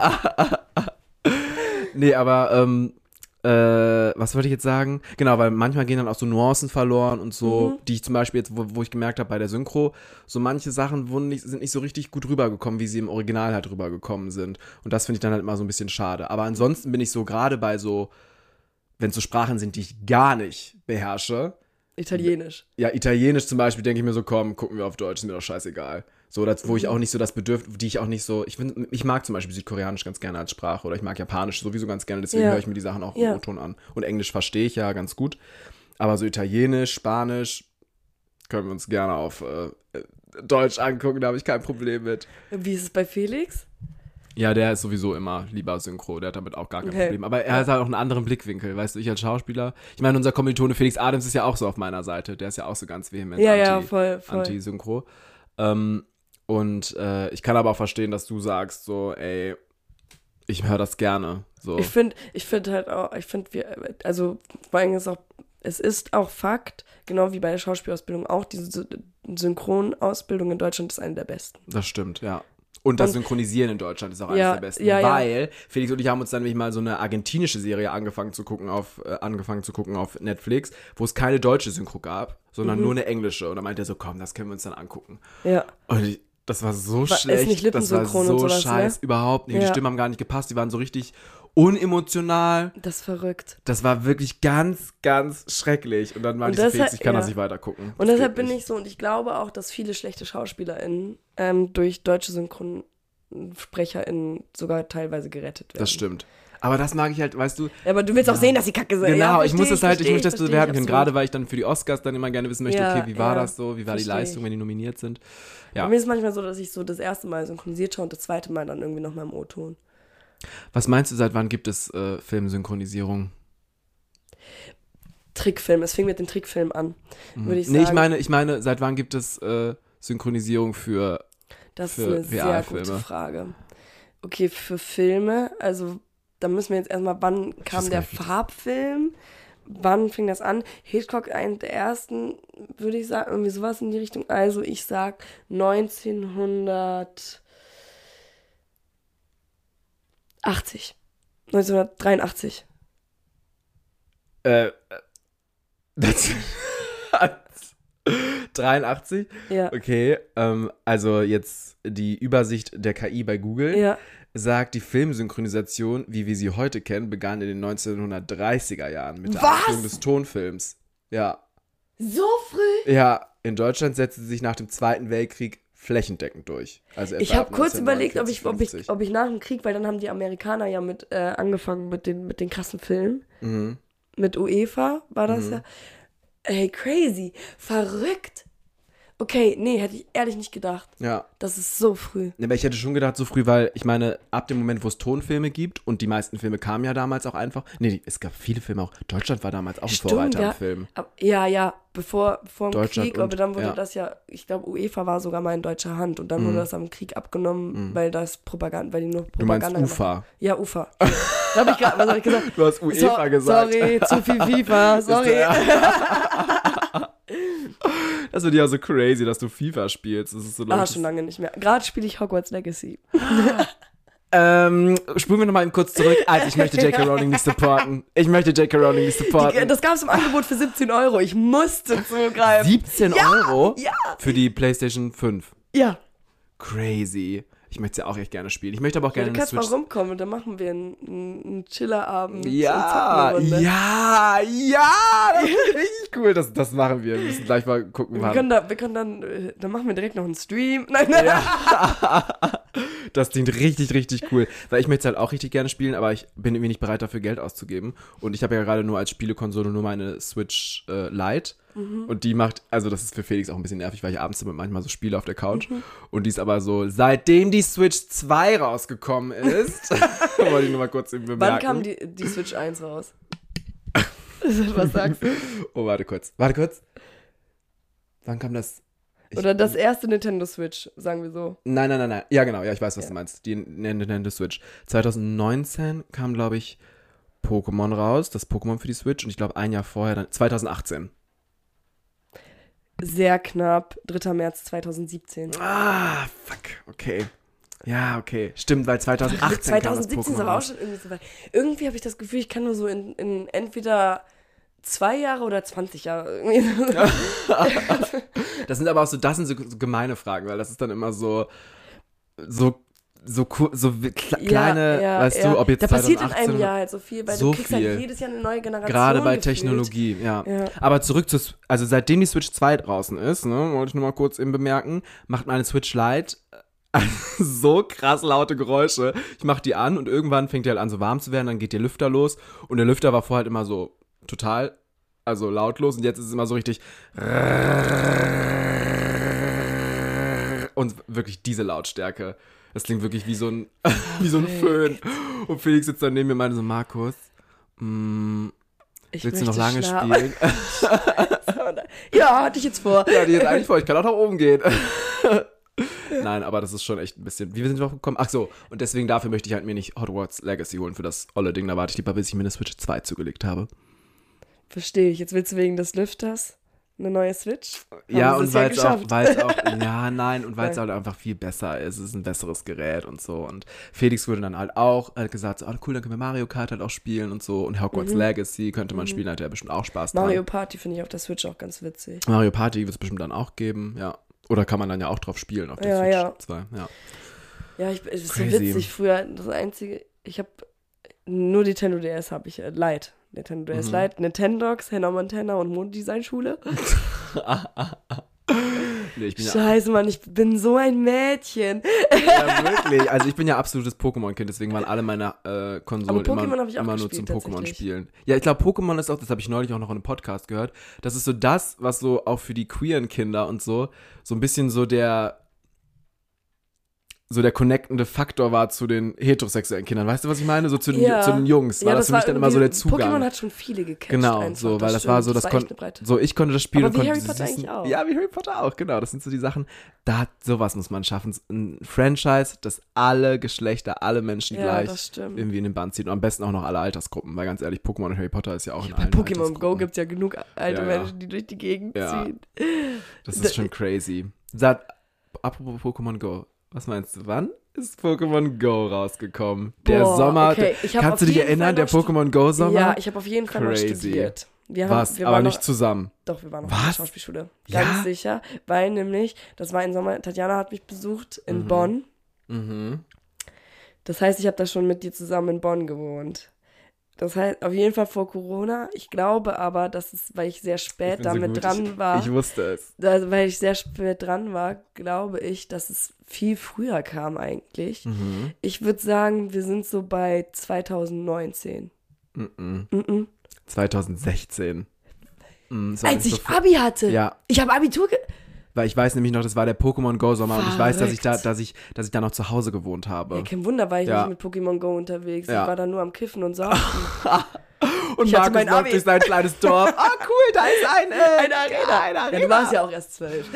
Speaker 2: Nee, aber, ähm, Äh, was wollte ich jetzt sagen? Genau, weil manchmal gehen dann auch so Nuancen verloren und so, mhm. die ich zum Beispiel jetzt, wo, wo ich gemerkt habe bei der Synchro, so manche Sachen wurden nicht, sind nicht so richtig gut rübergekommen, wie sie im Original halt rübergekommen sind. Und das finde ich dann halt immer so ein bisschen schade. Aber ansonsten bin ich so gerade bei so, wenn es so Sprachen sind, die ich gar nicht beherrsche.
Speaker 1: Italienisch.
Speaker 2: Ja, Italienisch zum Beispiel, denke ich mir so, komm, gucken wir auf Deutsch, ist mir doch scheißegal. So, das, wo ich auch nicht so das Bedürfnis, die ich auch nicht so, ich find, ich mag zum Beispiel Südkoreanisch ganz gerne als Sprache oder ich mag Japanisch sowieso ganz gerne, deswegen
Speaker 1: ja.
Speaker 2: höre ich mir die Sachen auch im
Speaker 1: ja.
Speaker 2: O-Ton an. Und Englisch verstehe ich ja ganz gut, aber so Italienisch, Spanisch können wir uns gerne auf äh, Deutsch angucken, da habe ich kein Problem mit.
Speaker 1: Wie ist es bei Felix?
Speaker 2: Ja, der ist sowieso immer lieber Synchro, der hat damit auch gar kein
Speaker 1: okay.
Speaker 2: Problem. Aber er hat halt auch einen anderen Blickwinkel, weißt du, ich als Schauspieler. Ich meine, unser Kommilitone Felix Adams ist ja auch so auf meiner Seite, der ist ja auch so ganz vehement
Speaker 1: ja,
Speaker 2: anti,
Speaker 1: ja, voll, voll.
Speaker 2: anti-Synchro. Ähm, Und äh, ich kann aber auch verstehen, dass du sagst, so, ey, ich höre das gerne. So.
Speaker 1: Ich finde ich find halt auch, ich finde, wir, also vor allem ist auch, es ist auch Fakt, genau wie bei der Schauspielausbildung auch, diese Synchronausbildung in Deutschland ist eine der besten.
Speaker 2: Das stimmt, ja. Und das
Speaker 1: und,
Speaker 2: Synchronisieren in Deutschland ist auch
Speaker 1: ja,
Speaker 2: eines der besten,
Speaker 1: ja,
Speaker 2: weil
Speaker 1: ja.
Speaker 2: Felix und ich haben uns dann nämlich mal so eine argentinische Serie angefangen zu gucken auf, äh, angefangen zu gucken auf Netflix, wo es keine deutsche Synchro gab, sondern mhm. nur eine englische. Und dann meinte er so, komm, das können wir uns dann angucken.
Speaker 1: Ja.
Speaker 2: Und ich, das war so
Speaker 1: war,
Speaker 2: schlecht,
Speaker 1: nicht
Speaker 2: das war so
Speaker 1: und sowas,
Speaker 2: scheiß,
Speaker 1: ne?
Speaker 2: überhaupt nicht.
Speaker 1: Ja.
Speaker 2: Die Stimmen haben gar nicht gepasst, die waren so richtig unemotional.
Speaker 1: Das ist verrückt.
Speaker 2: Das war wirklich ganz, ganz schrecklich. Und dann war ich so fix, ich kann
Speaker 1: ja.
Speaker 2: das nicht weiter gucken.
Speaker 1: Und deshalb bin ich so, und ich glaube auch, dass viele schlechte SchauspielerInnen ähm, durch deutsche SynchronsprecherInnen sogar teilweise gerettet werden.
Speaker 2: Das stimmt. Aber das mag ich halt, weißt du.
Speaker 1: Ja, aber du willst auch
Speaker 2: ja.
Speaker 1: sehen, dass sie kacke sind.
Speaker 2: Genau,
Speaker 1: ja,
Speaker 2: ich muss das halt, ich, ich möchte das
Speaker 1: versteh,
Speaker 2: bewerten können,
Speaker 1: absolut.
Speaker 2: gerade weil ich dann für die Oscars dann immer gerne wissen möchte,
Speaker 1: ja,
Speaker 2: okay, wie war
Speaker 1: ja,
Speaker 2: das so, wie war die Leistung,
Speaker 1: ich.
Speaker 2: wenn die nominiert sind. Ja.
Speaker 1: Bei mir ist es manchmal so, dass ich so das erste Mal synchronisiert schaue und das zweite Mal dann irgendwie nochmal im O-Ton.
Speaker 2: Was meinst du, seit wann gibt es äh, Filmsynchronisierung?
Speaker 1: Trickfilm, es fing mit dem Trickfilm an,
Speaker 2: mhm.
Speaker 1: würde ich
Speaker 2: nee,
Speaker 1: sagen.
Speaker 2: ich meine, ich meine, seit wann gibt es äh, Synchronisierung für
Speaker 1: Das
Speaker 2: für
Speaker 1: ist eine sehr
Speaker 2: Realfilme?
Speaker 1: gute Frage. Okay, für Filme, also da müssen wir jetzt erstmal, wann kam der Farbfilm? Wann fing das an? Hitchcock, einer der ersten, würde ich sagen, irgendwie sowas in die Richtung. Also ich sag neunzehnhundertachtzig. neunzehnhundertdreiundachtzig.
Speaker 2: Äh, das dreiundachtzig?
Speaker 1: Ja.
Speaker 2: Okay, ähm, also jetzt die Übersicht der K I bei Google.
Speaker 1: Ja.
Speaker 2: Sagt, die Filmsynchronisation, wie wir sie heute kennen, begann in den neunzehnhundertdreißiger Jahren mit der
Speaker 1: Was?
Speaker 2: Einführung des Tonfilms. Ja.
Speaker 1: So früh?
Speaker 2: Ja, in Deutschland setzte sie sich nach dem Zweiten Weltkrieg flächendeckend durch. Also
Speaker 1: ich habe kurz überlegt, ob ich, ob, ich, ob ich nach dem Krieg, weil dann haben die Amerikaner ja mit äh, angefangen mit den, mit den krassen Filmen.
Speaker 2: Mhm.
Speaker 1: Mit UEFA war das
Speaker 2: mhm.
Speaker 1: ja. Ey, crazy. Verrückt. Okay, nee, hätte ich ehrlich nicht gedacht.
Speaker 2: Ja.
Speaker 1: Das ist so früh.
Speaker 2: Aber ich hätte schon gedacht, so früh, weil ich meine, ab dem Moment, wo es Tonfilme gibt und die meisten Filme kamen ja damals auch einfach. Nee, es gab viele Filme auch. Deutschland war damals auch ein
Speaker 1: Stimmt,
Speaker 2: Vorreiter
Speaker 1: ja.
Speaker 2: im Film.
Speaker 1: Ab- Ja, ja, bevor, vor dem
Speaker 2: Deutschland
Speaker 1: Krieg, aber
Speaker 2: und-
Speaker 1: dann wurde
Speaker 2: ja.
Speaker 1: das ja, ich glaube, UEFA war sogar mal in deutscher Hand und dann wurde das am Krieg abgenommen, weil das Propaganda, weil die nur
Speaker 2: Du meinst
Speaker 1: Propaganda gemacht haben.
Speaker 2: U F A.
Speaker 1: Ja, Ufa. Da hab ich grad, was hab ich gesagt?
Speaker 2: Du hast UEFA
Speaker 1: So-
Speaker 2: gesagt.
Speaker 1: Sorry, zu viel FIFA, sorry.
Speaker 2: Das wird ja so crazy, dass du FIFA spielst. Das ist so
Speaker 1: Ah,
Speaker 2: lustig.
Speaker 1: schon lange nicht mehr. Gerade spiele ich Hogwarts Legacy.
Speaker 2: Ähm, spulen wir nochmal eben kurz zurück. Also, ich möchte J K. Rowling nicht supporten. Ich möchte J K. Rowling nicht
Speaker 1: Die,
Speaker 2: supporten.
Speaker 1: das gab es im Angebot für siebzehn Euro. Ich musste zugreifen.
Speaker 2: siebzehn Euro
Speaker 1: Ja.
Speaker 2: für die PlayStation fünf.
Speaker 1: Ja.
Speaker 2: Crazy. Ich möchte sie auch echt gerne spielen. Ich möchte aber auch
Speaker 1: Ja,
Speaker 2: gerne
Speaker 1: du
Speaker 2: eine
Speaker 1: kannst mal
Speaker 2: Switch.
Speaker 1: rumkommen und dann machen wir einen, einen einen Chillerabend.
Speaker 2: Ja,
Speaker 1: und zocken eine Runde.
Speaker 2: ja, ja. Das ist richtig cool. Das, das machen wir. Wir müssen gleich mal gucken,
Speaker 1: Wir
Speaker 2: wann.
Speaker 1: können, da, wir können dann, äh, dann machen wir direkt noch einen Stream. Nein, nein.
Speaker 2: Das klingt richtig, richtig cool. Weil ich möchte es halt auch richtig gerne spielen, aber ich bin irgendwie nicht bereit dafür Geld auszugeben. Und ich habe ja gerade nur als Spielekonsole nur meine Switch äh, Lite.
Speaker 1: Mhm.
Speaker 2: Und die macht, also das ist für Felix auch ein bisschen nervig, weil ich abends damit manchmal so spiele auf der Couch.
Speaker 1: Mhm.
Speaker 2: Und die ist aber so, seitdem die Switch zwei rausgekommen ist, wollte ich nur mal kurz eben bemerken.
Speaker 1: Wann kam die, die Switch eins raus? Was sagst du?
Speaker 2: Oh, warte kurz. Warte kurz. Wann kam das? Ich-
Speaker 1: Oder das erste Nintendo Switch, sagen wir so.
Speaker 2: Nein, nein, nein, nein. Ja, genau. Ja, ich weiß, was
Speaker 1: Ja.
Speaker 2: du meinst. Die Nintendo Switch. zwanzig neunzehn kam, glaube ich, Pokémon raus. Das Pokémon für die Switch. Und ich glaube, ein Jahr vorher, dann zwanzig achtzehn.
Speaker 1: Sehr knapp. dritter März zweitausendsiebzehn.
Speaker 2: Ah, fuck. Okay. Ja, okay. Stimmt, weil zwanzig achtzehn
Speaker 1: zweitausendsiebzehn
Speaker 2: kam
Speaker 1: ist
Speaker 2: das
Speaker 1: aber
Speaker 2: Pokémon
Speaker 1: auch
Speaker 2: raus.
Speaker 1: schon irgendwie so weit. Irgendwie habe ich das Gefühl, ich kann nur so in, in entweder zwei Jahre oder zwanzig Jahre irgendwie.
Speaker 2: Das sind aber auch so, das sind so, so gemeine Fragen, weil das ist dann immer so, so, so, ku- so wie- kle- kleine,
Speaker 1: ja,
Speaker 2: weißt
Speaker 1: ja.
Speaker 2: du, ob jetzt
Speaker 1: Da passiert in
Speaker 2: zweitausendachtzehn
Speaker 1: einem Jahr halt so viel, weil
Speaker 2: so
Speaker 1: du kriegst
Speaker 2: viel.
Speaker 1: halt jedes Jahr eine neue Generation.
Speaker 2: Gerade bei
Speaker 1: gefühlt.
Speaker 2: Technologie, ja.
Speaker 1: Ja.
Speaker 2: Aber zurück zu, also seitdem die Switch zwei draußen ist, ne, wollte ich nur mal kurz eben bemerken, macht meine Switch Lite äh, so krass laute Geräusche. Ich mach die an und irgendwann fängt die halt an so warm zu werden, dann geht der Lüfter los und der Lüfter war vorher halt immer so total, also lautlos und jetzt ist es immer so richtig und wirklich diese Lautstärke. Das klingt wirklich wie so ein, wie so ein Föhn. Und Felix sitzt dann neben mir und meinte so, Markus, mh,
Speaker 1: Ich
Speaker 2: willst du noch
Speaker 1: möchte
Speaker 2: lange
Speaker 1: schlafen.
Speaker 2: spielen?
Speaker 1: Ja, hatte ich jetzt vor.
Speaker 2: Ja, die jetzt eigentlich vor, ich kann auch nach oben gehen. Nein, aber das ist schon echt ein bisschen, wie wir sind drauf gekommen? Ach so, und deswegen dafür möchte ich halt mir nicht Hogwarts Legacy holen für das olle Ding. Da warte ich lieber, bis ich mir eine Switch zwei zugelegt habe.
Speaker 1: Verstehe ich. Jetzt willst du wegen des Lüfters eine neue Switch?
Speaker 2: Ja,
Speaker 1: Haben sie
Speaker 2: und
Speaker 1: es ja
Speaker 2: weil es auch,
Speaker 1: geschafft.
Speaker 2: weil es auch, ja, nein, und weil es
Speaker 1: Nein.
Speaker 2: halt einfach viel besser ist. Es ist ein besseres Gerät und so. Und Felix wurde dann halt auch halt gesagt, so, oh, cool, dann können wir Mario Kart halt auch spielen und so. Und Hogwarts Legacy könnte man spielen, hat ja bestimmt auch Spaß dran.
Speaker 1: Mhm. Mario Party finde ich auf der Switch auch ganz witzig.
Speaker 2: Mario Party wird es bestimmt dann auch geben, ja. Oder kann man dann ja auch drauf spielen auf der
Speaker 1: Ja,
Speaker 2: Switch
Speaker 1: ja.
Speaker 2: zwei, ja.
Speaker 1: Ja, ich, es ist so
Speaker 2: Crazy.
Speaker 1: witzig. Früher, das einzige, ich habe nur Nintendo D S habe ich, äh, Lite. Nintendo D S
Speaker 2: Mhm.
Speaker 1: Lite, Nintendox, Hannah Montana und Modedesign-Schule.
Speaker 2: Nee, ich bin ja,
Speaker 1: Scheiße, Mann, ich bin so ein Mädchen.
Speaker 2: ja wirklich. Also ich bin ja absolutes Pokémon-Kind, deswegen waren alle meine äh, Konsolen
Speaker 1: Aber Pokémon
Speaker 2: immer,
Speaker 1: hab ich auch
Speaker 2: immer nur zum
Speaker 1: gespielt, tatsächlich.
Speaker 2: Pokémon-Spielen. Ja, ich glaube, Pokémon ist auch, das habe ich neulich auch noch in einem Podcast gehört, das ist so das, was so auch für die queeren Kinder und so, so ein bisschen so der so der connectende Faktor war zu den heterosexuellen Kindern. Weißt du, was ich meine? So zu den,
Speaker 1: Ja.
Speaker 2: zu den Jungs war
Speaker 1: Ja,
Speaker 2: das für mich dann immer so der
Speaker 1: irgendwie-
Speaker 2: Zugang.
Speaker 1: Pokémon hat schon viele gecatcht.
Speaker 2: Genau,
Speaker 1: einfach,
Speaker 2: so, weil das war
Speaker 1: stimmt.
Speaker 2: so, das
Speaker 1: war
Speaker 2: kon-
Speaker 1: echt eine breite.
Speaker 2: so, ich konnte das Spiel
Speaker 1: Aber
Speaker 2: und
Speaker 1: wie
Speaker 2: konnte
Speaker 1: Harry
Speaker 2: diese
Speaker 1: Potter
Speaker 2: süßen-
Speaker 1: eigentlich auch.
Speaker 2: Ja, wie Harry Potter auch, genau. Das sind so die Sachen, da hat, sowas muss man schaffen. Ein Franchise, das alle Geschlechter, alle Menschen
Speaker 1: Ja,
Speaker 2: gleich
Speaker 1: das stimmt.
Speaker 2: irgendwie in den Band zieht. Und am besten auch noch alle Altersgruppen, weil ganz ehrlich, Pokémon und Harry Potter ist ja auch in
Speaker 1: Bei
Speaker 2: allen
Speaker 1: Pokémon Go
Speaker 2: Altersgruppen.
Speaker 1: gibt es ja genug alte
Speaker 2: Ja, ja.
Speaker 1: Menschen, die durch die Gegend
Speaker 2: Ja.
Speaker 1: ziehen.
Speaker 2: Das ist schon crazy. Sag, apropos Pokémon Go, was meinst du, wann ist Pokémon Go rausgekommen? Der
Speaker 1: Boah,
Speaker 2: Sommer,
Speaker 1: okay. Ich hab
Speaker 2: kannst
Speaker 1: auf
Speaker 2: du dich
Speaker 1: jeden
Speaker 2: erinnern,
Speaker 1: Fall
Speaker 2: der
Speaker 1: noch stu-
Speaker 2: Pokémon Go Sommer?
Speaker 1: Ja, ich habe auf jeden Fall
Speaker 2: Crazy.
Speaker 1: noch studiert. Wir
Speaker 2: Was,
Speaker 1: haben, wir
Speaker 2: aber
Speaker 1: waren
Speaker 2: nicht
Speaker 1: noch,
Speaker 2: zusammen.
Speaker 1: Doch, wir waren noch in der
Speaker 2: Was?
Speaker 1: Schauspielschule.
Speaker 2: Ja?
Speaker 1: Ganz sicher. Weil nämlich, das war im Sommer, Tatjana hat mich besucht in
Speaker 2: Mhm.
Speaker 1: Bonn.
Speaker 2: Mhm.
Speaker 1: Das heißt, ich habe da schon mit dir zusammen in Bonn gewohnt. Das heißt, auf jeden Fall vor Corona. Ich glaube aber, dass es, weil ich sehr spät
Speaker 2: Ich bin so
Speaker 1: damit
Speaker 2: gut.
Speaker 1: dran
Speaker 2: ich,
Speaker 1: war,
Speaker 2: Ich wusste es.
Speaker 1: also, weil ich sehr spät dran war, glaube ich, dass es viel früher kam eigentlich.
Speaker 2: Mhm.
Speaker 1: Ich würde sagen, wir sind so bei zwanzig neunzehn.
Speaker 2: Mhm.
Speaker 1: Mhm.
Speaker 2: zwanzig sechzehn. Mm, das war
Speaker 1: Als
Speaker 2: nicht
Speaker 1: ich
Speaker 2: so
Speaker 1: Abi hatte.
Speaker 2: Ja.
Speaker 1: Ich habe Abitur ge
Speaker 2: Weil ich weiß nämlich noch, das war der Pokémon Go Sommer und ich weiß, dass ich da,
Speaker 1: Verrückt.
Speaker 2: dass ich, dass ich da noch zu Hause gewohnt habe.
Speaker 1: Ja, kein Wunder, war ich
Speaker 2: Ja.
Speaker 1: nicht mit Pokémon Go unterwegs.
Speaker 2: Ja.
Speaker 1: Ich war da nur am Kiffen und Saufen.
Speaker 2: Und
Speaker 1: Ich hatte
Speaker 2: Markus
Speaker 1: mein
Speaker 2: läuft
Speaker 1: Abi.
Speaker 2: durch sein kleines Dorf. Ah, cool, da ist ein, äh,
Speaker 1: Eine Arena.
Speaker 2: Eine Arena.
Speaker 1: Ja, du warst ja auch erst zwölf.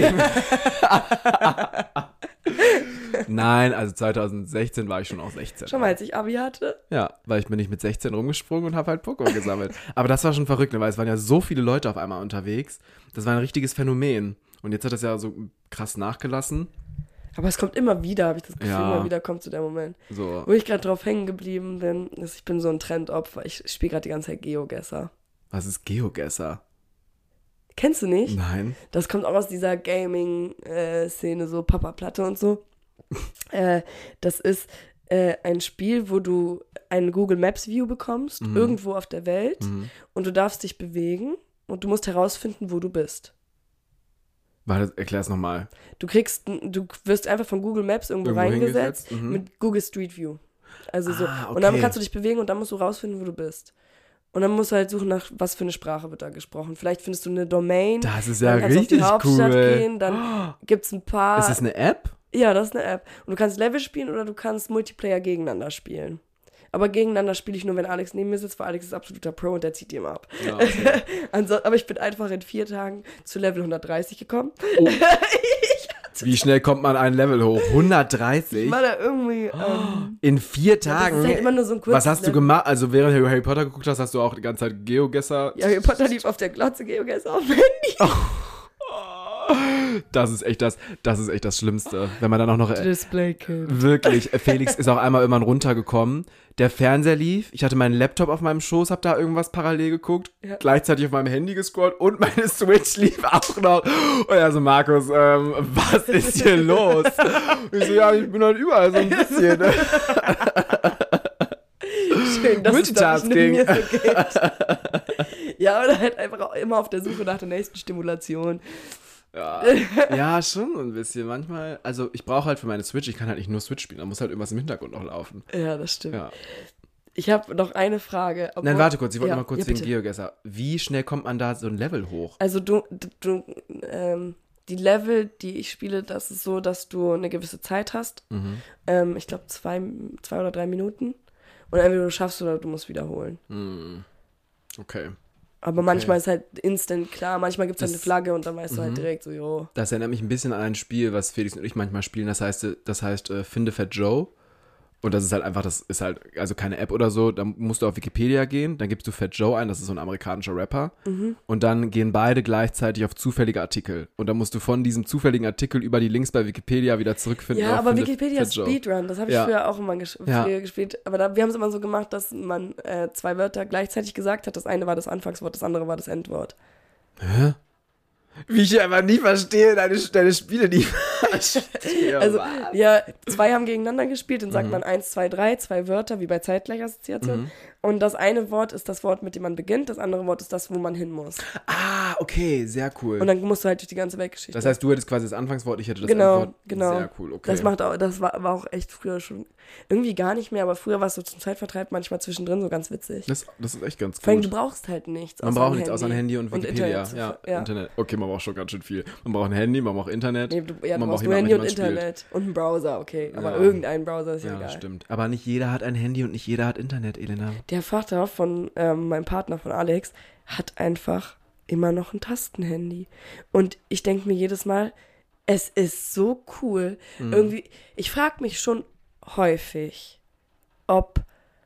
Speaker 2: Nein, also zwanzig sechzehn war ich schon auch sechzehn.
Speaker 1: Schon mal, als ich Abi hatte.
Speaker 2: Ja, weil ich bin nicht mit sechzehn rumgesprungen und habe halt Pokémon gesammelt. Aber das war schon verrückt, ne, weil es waren ja so viele Leute auf einmal unterwegs. Das war ein richtiges Phänomen. Und jetzt hat das ja so krass nachgelassen.
Speaker 1: Aber es kommt immer wieder, habe ich das Gefühl,
Speaker 2: Ja.
Speaker 1: immer wieder kommt zu der Moment.
Speaker 2: So.
Speaker 1: Wo ich gerade drauf hängen geblieben bin, ist, ich bin so ein Trendopfer. Ich spiele gerade die ganze Zeit Geogesser.
Speaker 2: Was ist Geogesser?
Speaker 1: Kennst du nicht?
Speaker 2: Nein.
Speaker 1: Das kommt auch aus dieser Gaming-Szene, so Papa-Platte und so. äh, das ist äh, ein Spiel, wo du ein Google Maps View bekommst,
Speaker 2: Mhm.
Speaker 1: irgendwo auf der Welt,
Speaker 2: Mhm.
Speaker 1: und du darfst dich bewegen und du musst herausfinden, wo du bist.
Speaker 2: Warte, erklär's nochmal.
Speaker 1: Du kriegst, n- du wirst einfach von Google Maps irgendwo,
Speaker 2: Irgendwo
Speaker 1: reingesetzt
Speaker 2: hingesetzt, mhm.
Speaker 1: mit Google Street View. Also so.
Speaker 2: Ah,
Speaker 1: Und dann
Speaker 2: okay.
Speaker 1: kannst du dich bewegen und dann musst du rausfinden, wo du bist. Und dann musst du halt suchen nach, was für eine Sprache wird da gesprochen. Vielleicht findest du eine Domain.
Speaker 2: Das ist ja
Speaker 1: dann kannst du
Speaker 2: richtig
Speaker 1: auf die Hauptstadt
Speaker 2: cool.
Speaker 1: gehen, dann gibt's ein paar.
Speaker 2: Ist das eine App?
Speaker 1: Ja, das ist eine App. Und du kannst Level spielen oder du kannst Multiplayer gegeneinander spielen. Aber gegeneinander spiele ich nur, wenn Alex neben mir sitzt, weil Alex ist absoluter Pro und der zieht die immer ab.
Speaker 2: Ja, okay.
Speaker 1: Anso- aber ich bin einfach in vier Tagen zu Level hundertdreißig gekommen.
Speaker 2: Oh. Wie schnell kommt man ein Level hoch? hundertdreißig?
Speaker 1: Ich war da irgendwie... Ähm,
Speaker 2: In vier
Speaker 1: das
Speaker 2: Tagen?
Speaker 1: ist halt immer nur so ein kurzes
Speaker 2: Was hast du
Speaker 1: Level.
Speaker 2: gemacht? Also während du Harry Potter geguckt hast, hast du auch die ganze Zeit Geogesser?
Speaker 1: Ja, Harry Potter lief auf der Glotze, Geogesser auf dem Handy.
Speaker 2: Das ist echt das, das ist echt das Schlimmste. Wenn man dann auch noch... Äh,
Speaker 1: Display Kill.
Speaker 2: wirklich, äh, Felix ist auch einmal irgendwann runtergekommen. Der Fernseher lief, ich hatte meinen Laptop auf meinem Schoß, hab da irgendwas parallel geguckt,
Speaker 1: Ja.
Speaker 2: gleichzeitig auf meinem Handy gescrollt und meine Switch lief auch noch. Und er so, Markus, ähm, was ist hier los? Und ich so, ja, ich bin halt überall so ein bisschen. Ne?
Speaker 1: Schön, dass es doch nicht nur
Speaker 2: Multitasking.
Speaker 1: mir so geht. Ja, oder halt einfach auch immer auf der Suche nach der nächsten Stimulation.
Speaker 2: Ja, ja, schon ein bisschen. Manchmal, also ich brauche halt für meine Switch, ich kann halt nicht nur Switch spielen, da muss halt irgendwas im Hintergrund noch laufen.
Speaker 1: Ja, das stimmt.
Speaker 2: Ja.
Speaker 1: Ich habe noch eine Frage. Obwohl,
Speaker 2: Nein, warte kurz, ich wollte
Speaker 1: ja,
Speaker 2: noch mal kurz
Speaker 1: ja,
Speaker 2: wegen
Speaker 1: bitte.
Speaker 2: Geogesser. Wie schnell kommt man da so ein Level hoch?
Speaker 1: Also du, du, du ähm, die Level, die ich spiele, das ist so, dass du eine gewisse Zeit hast.
Speaker 2: Mhm.
Speaker 1: Ähm, ich glaube zwei, zwei oder drei Minuten. Und entweder du schaffst oder du musst wiederholen.
Speaker 2: Hm. Okay.
Speaker 1: Aber manchmal ist halt instant klar, manchmal gibt es halt eine
Speaker 2: Das-
Speaker 1: Flagge und dann weißt du halt
Speaker 2: Mhm.
Speaker 1: direkt so, jo.
Speaker 2: Das erinnert mich ein bisschen an ein Spiel, was Felix und ich manchmal spielen. Das heißt, das heißt äh, Finde Fat Joe. Und das ist halt einfach, das ist halt, also keine App oder so. Da musst du auf Wikipedia gehen, dann gibst du Fat Joe ein, das ist so ein amerikanischer Rapper.
Speaker 1: Mhm.
Speaker 2: Und dann gehen beide gleichzeitig auf zufällige Artikel. Und dann musst du von diesem zufälligen Artikel über die Links bei Wikipedia wieder zurückfinden.
Speaker 1: Ja,
Speaker 2: auf
Speaker 1: aber
Speaker 2: Finde
Speaker 1: Wikipedia
Speaker 2: Fat
Speaker 1: ist
Speaker 2: Joe.
Speaker 1: Speedrun, das habe ich
Speaker 2: Ja.
Speaker 1: früher auch immer ges
Speaker 2: Ja.
Speaker 1: früher gespielt. Aber da, wir haben es immer so gemacht, dass man äh, zwei Wörter gleichzeitig gesagt hat. Das eine war das Anfangswort, das andere war das Endwort.
Speaker 2: Hä? Wie ich aber nie verstehe, deine, deine Spiele nie verstehe.
Speaker 1: Also,
Speaker 2: was?
Speaker 1: ja, zwei haben gegeneinander gespielt, dann sagt
Speaker 2: Mhm.
Speaker 1: man eins, zwei, drei, zwei Wörter, wie bei Zeitgleichissoziation.
Speaker 2: Mhm.
Speaker 1: Und das eine Wort ist das Wort, mit dem man beginnt, das andere Wort ist das, wo man hin muss.
Speaker 2: Ah, okay, sehr cool.
Speaker 1: Und dann musst du halt durch die ganze Weltgeschichte.
Speaker 2: Das heißt, du hättest quasi das Anfangswort, ich hätte das
Speaker 1: Genau,
Speaker 2: Endwort.
Speaker 1: genau.
Speaker 2: Sehr cool, okay.
Speaker 1: Das macht auch, das war, war auch echt früher schon, irgendwie gar nicht mehr, aber früher war es so zum Zeitvertreib manchmal zwischendrin so ganz witzig.
Speaker 2: das, das ist echt ganz
Speaker 1: Vor allem,
Speaker 2: gut.
Speaker 1: du brauchst halt nichts.
Speaker 2: Man
Speaker 1: außer
Speaker 2: braucht
Speaker 1: ein
Speaker 2: nichts außer ein Handy und Wikipedia.
Speaker 1: Internet.
Speaker 2: ja,
Speaker 1: ja.
Speaker 2: Internet. Okay, man braucht schon ganz schön viel. Man braucht ein Handy, man braucht Internet.
Speaker 1: Nee, du, ja, du
Speaker 2: man
Speaker 1: brauchst
Speaker 2: braucht
Speaker 1: nur
Speaker 2: jemanden,
Speaker 1: Handy und
Speaker 2: mit dem man spielt.
Speaker 1: Internet und einen Browser, okay. Aber
Speaker 2: Ja.
Speaker 1: irgendein Browser ist ja,
Speaker 2: Ja,
Speaker 1: egal.
Speaker 2: stimmt. Aber nicht jeder hat ein Handy und nicht jeder hat Internet, Elena.
Speaker 1: Der Vater von ähm, meinem Partner, von Alex, hat einfach immer noch ein Tastenhandy. Und ich denke mir jedes Mal, es ist so cool.
Speaker 2: Mhm.
Speaker 1: Irgendwie, ich frage mich schon häufig, ob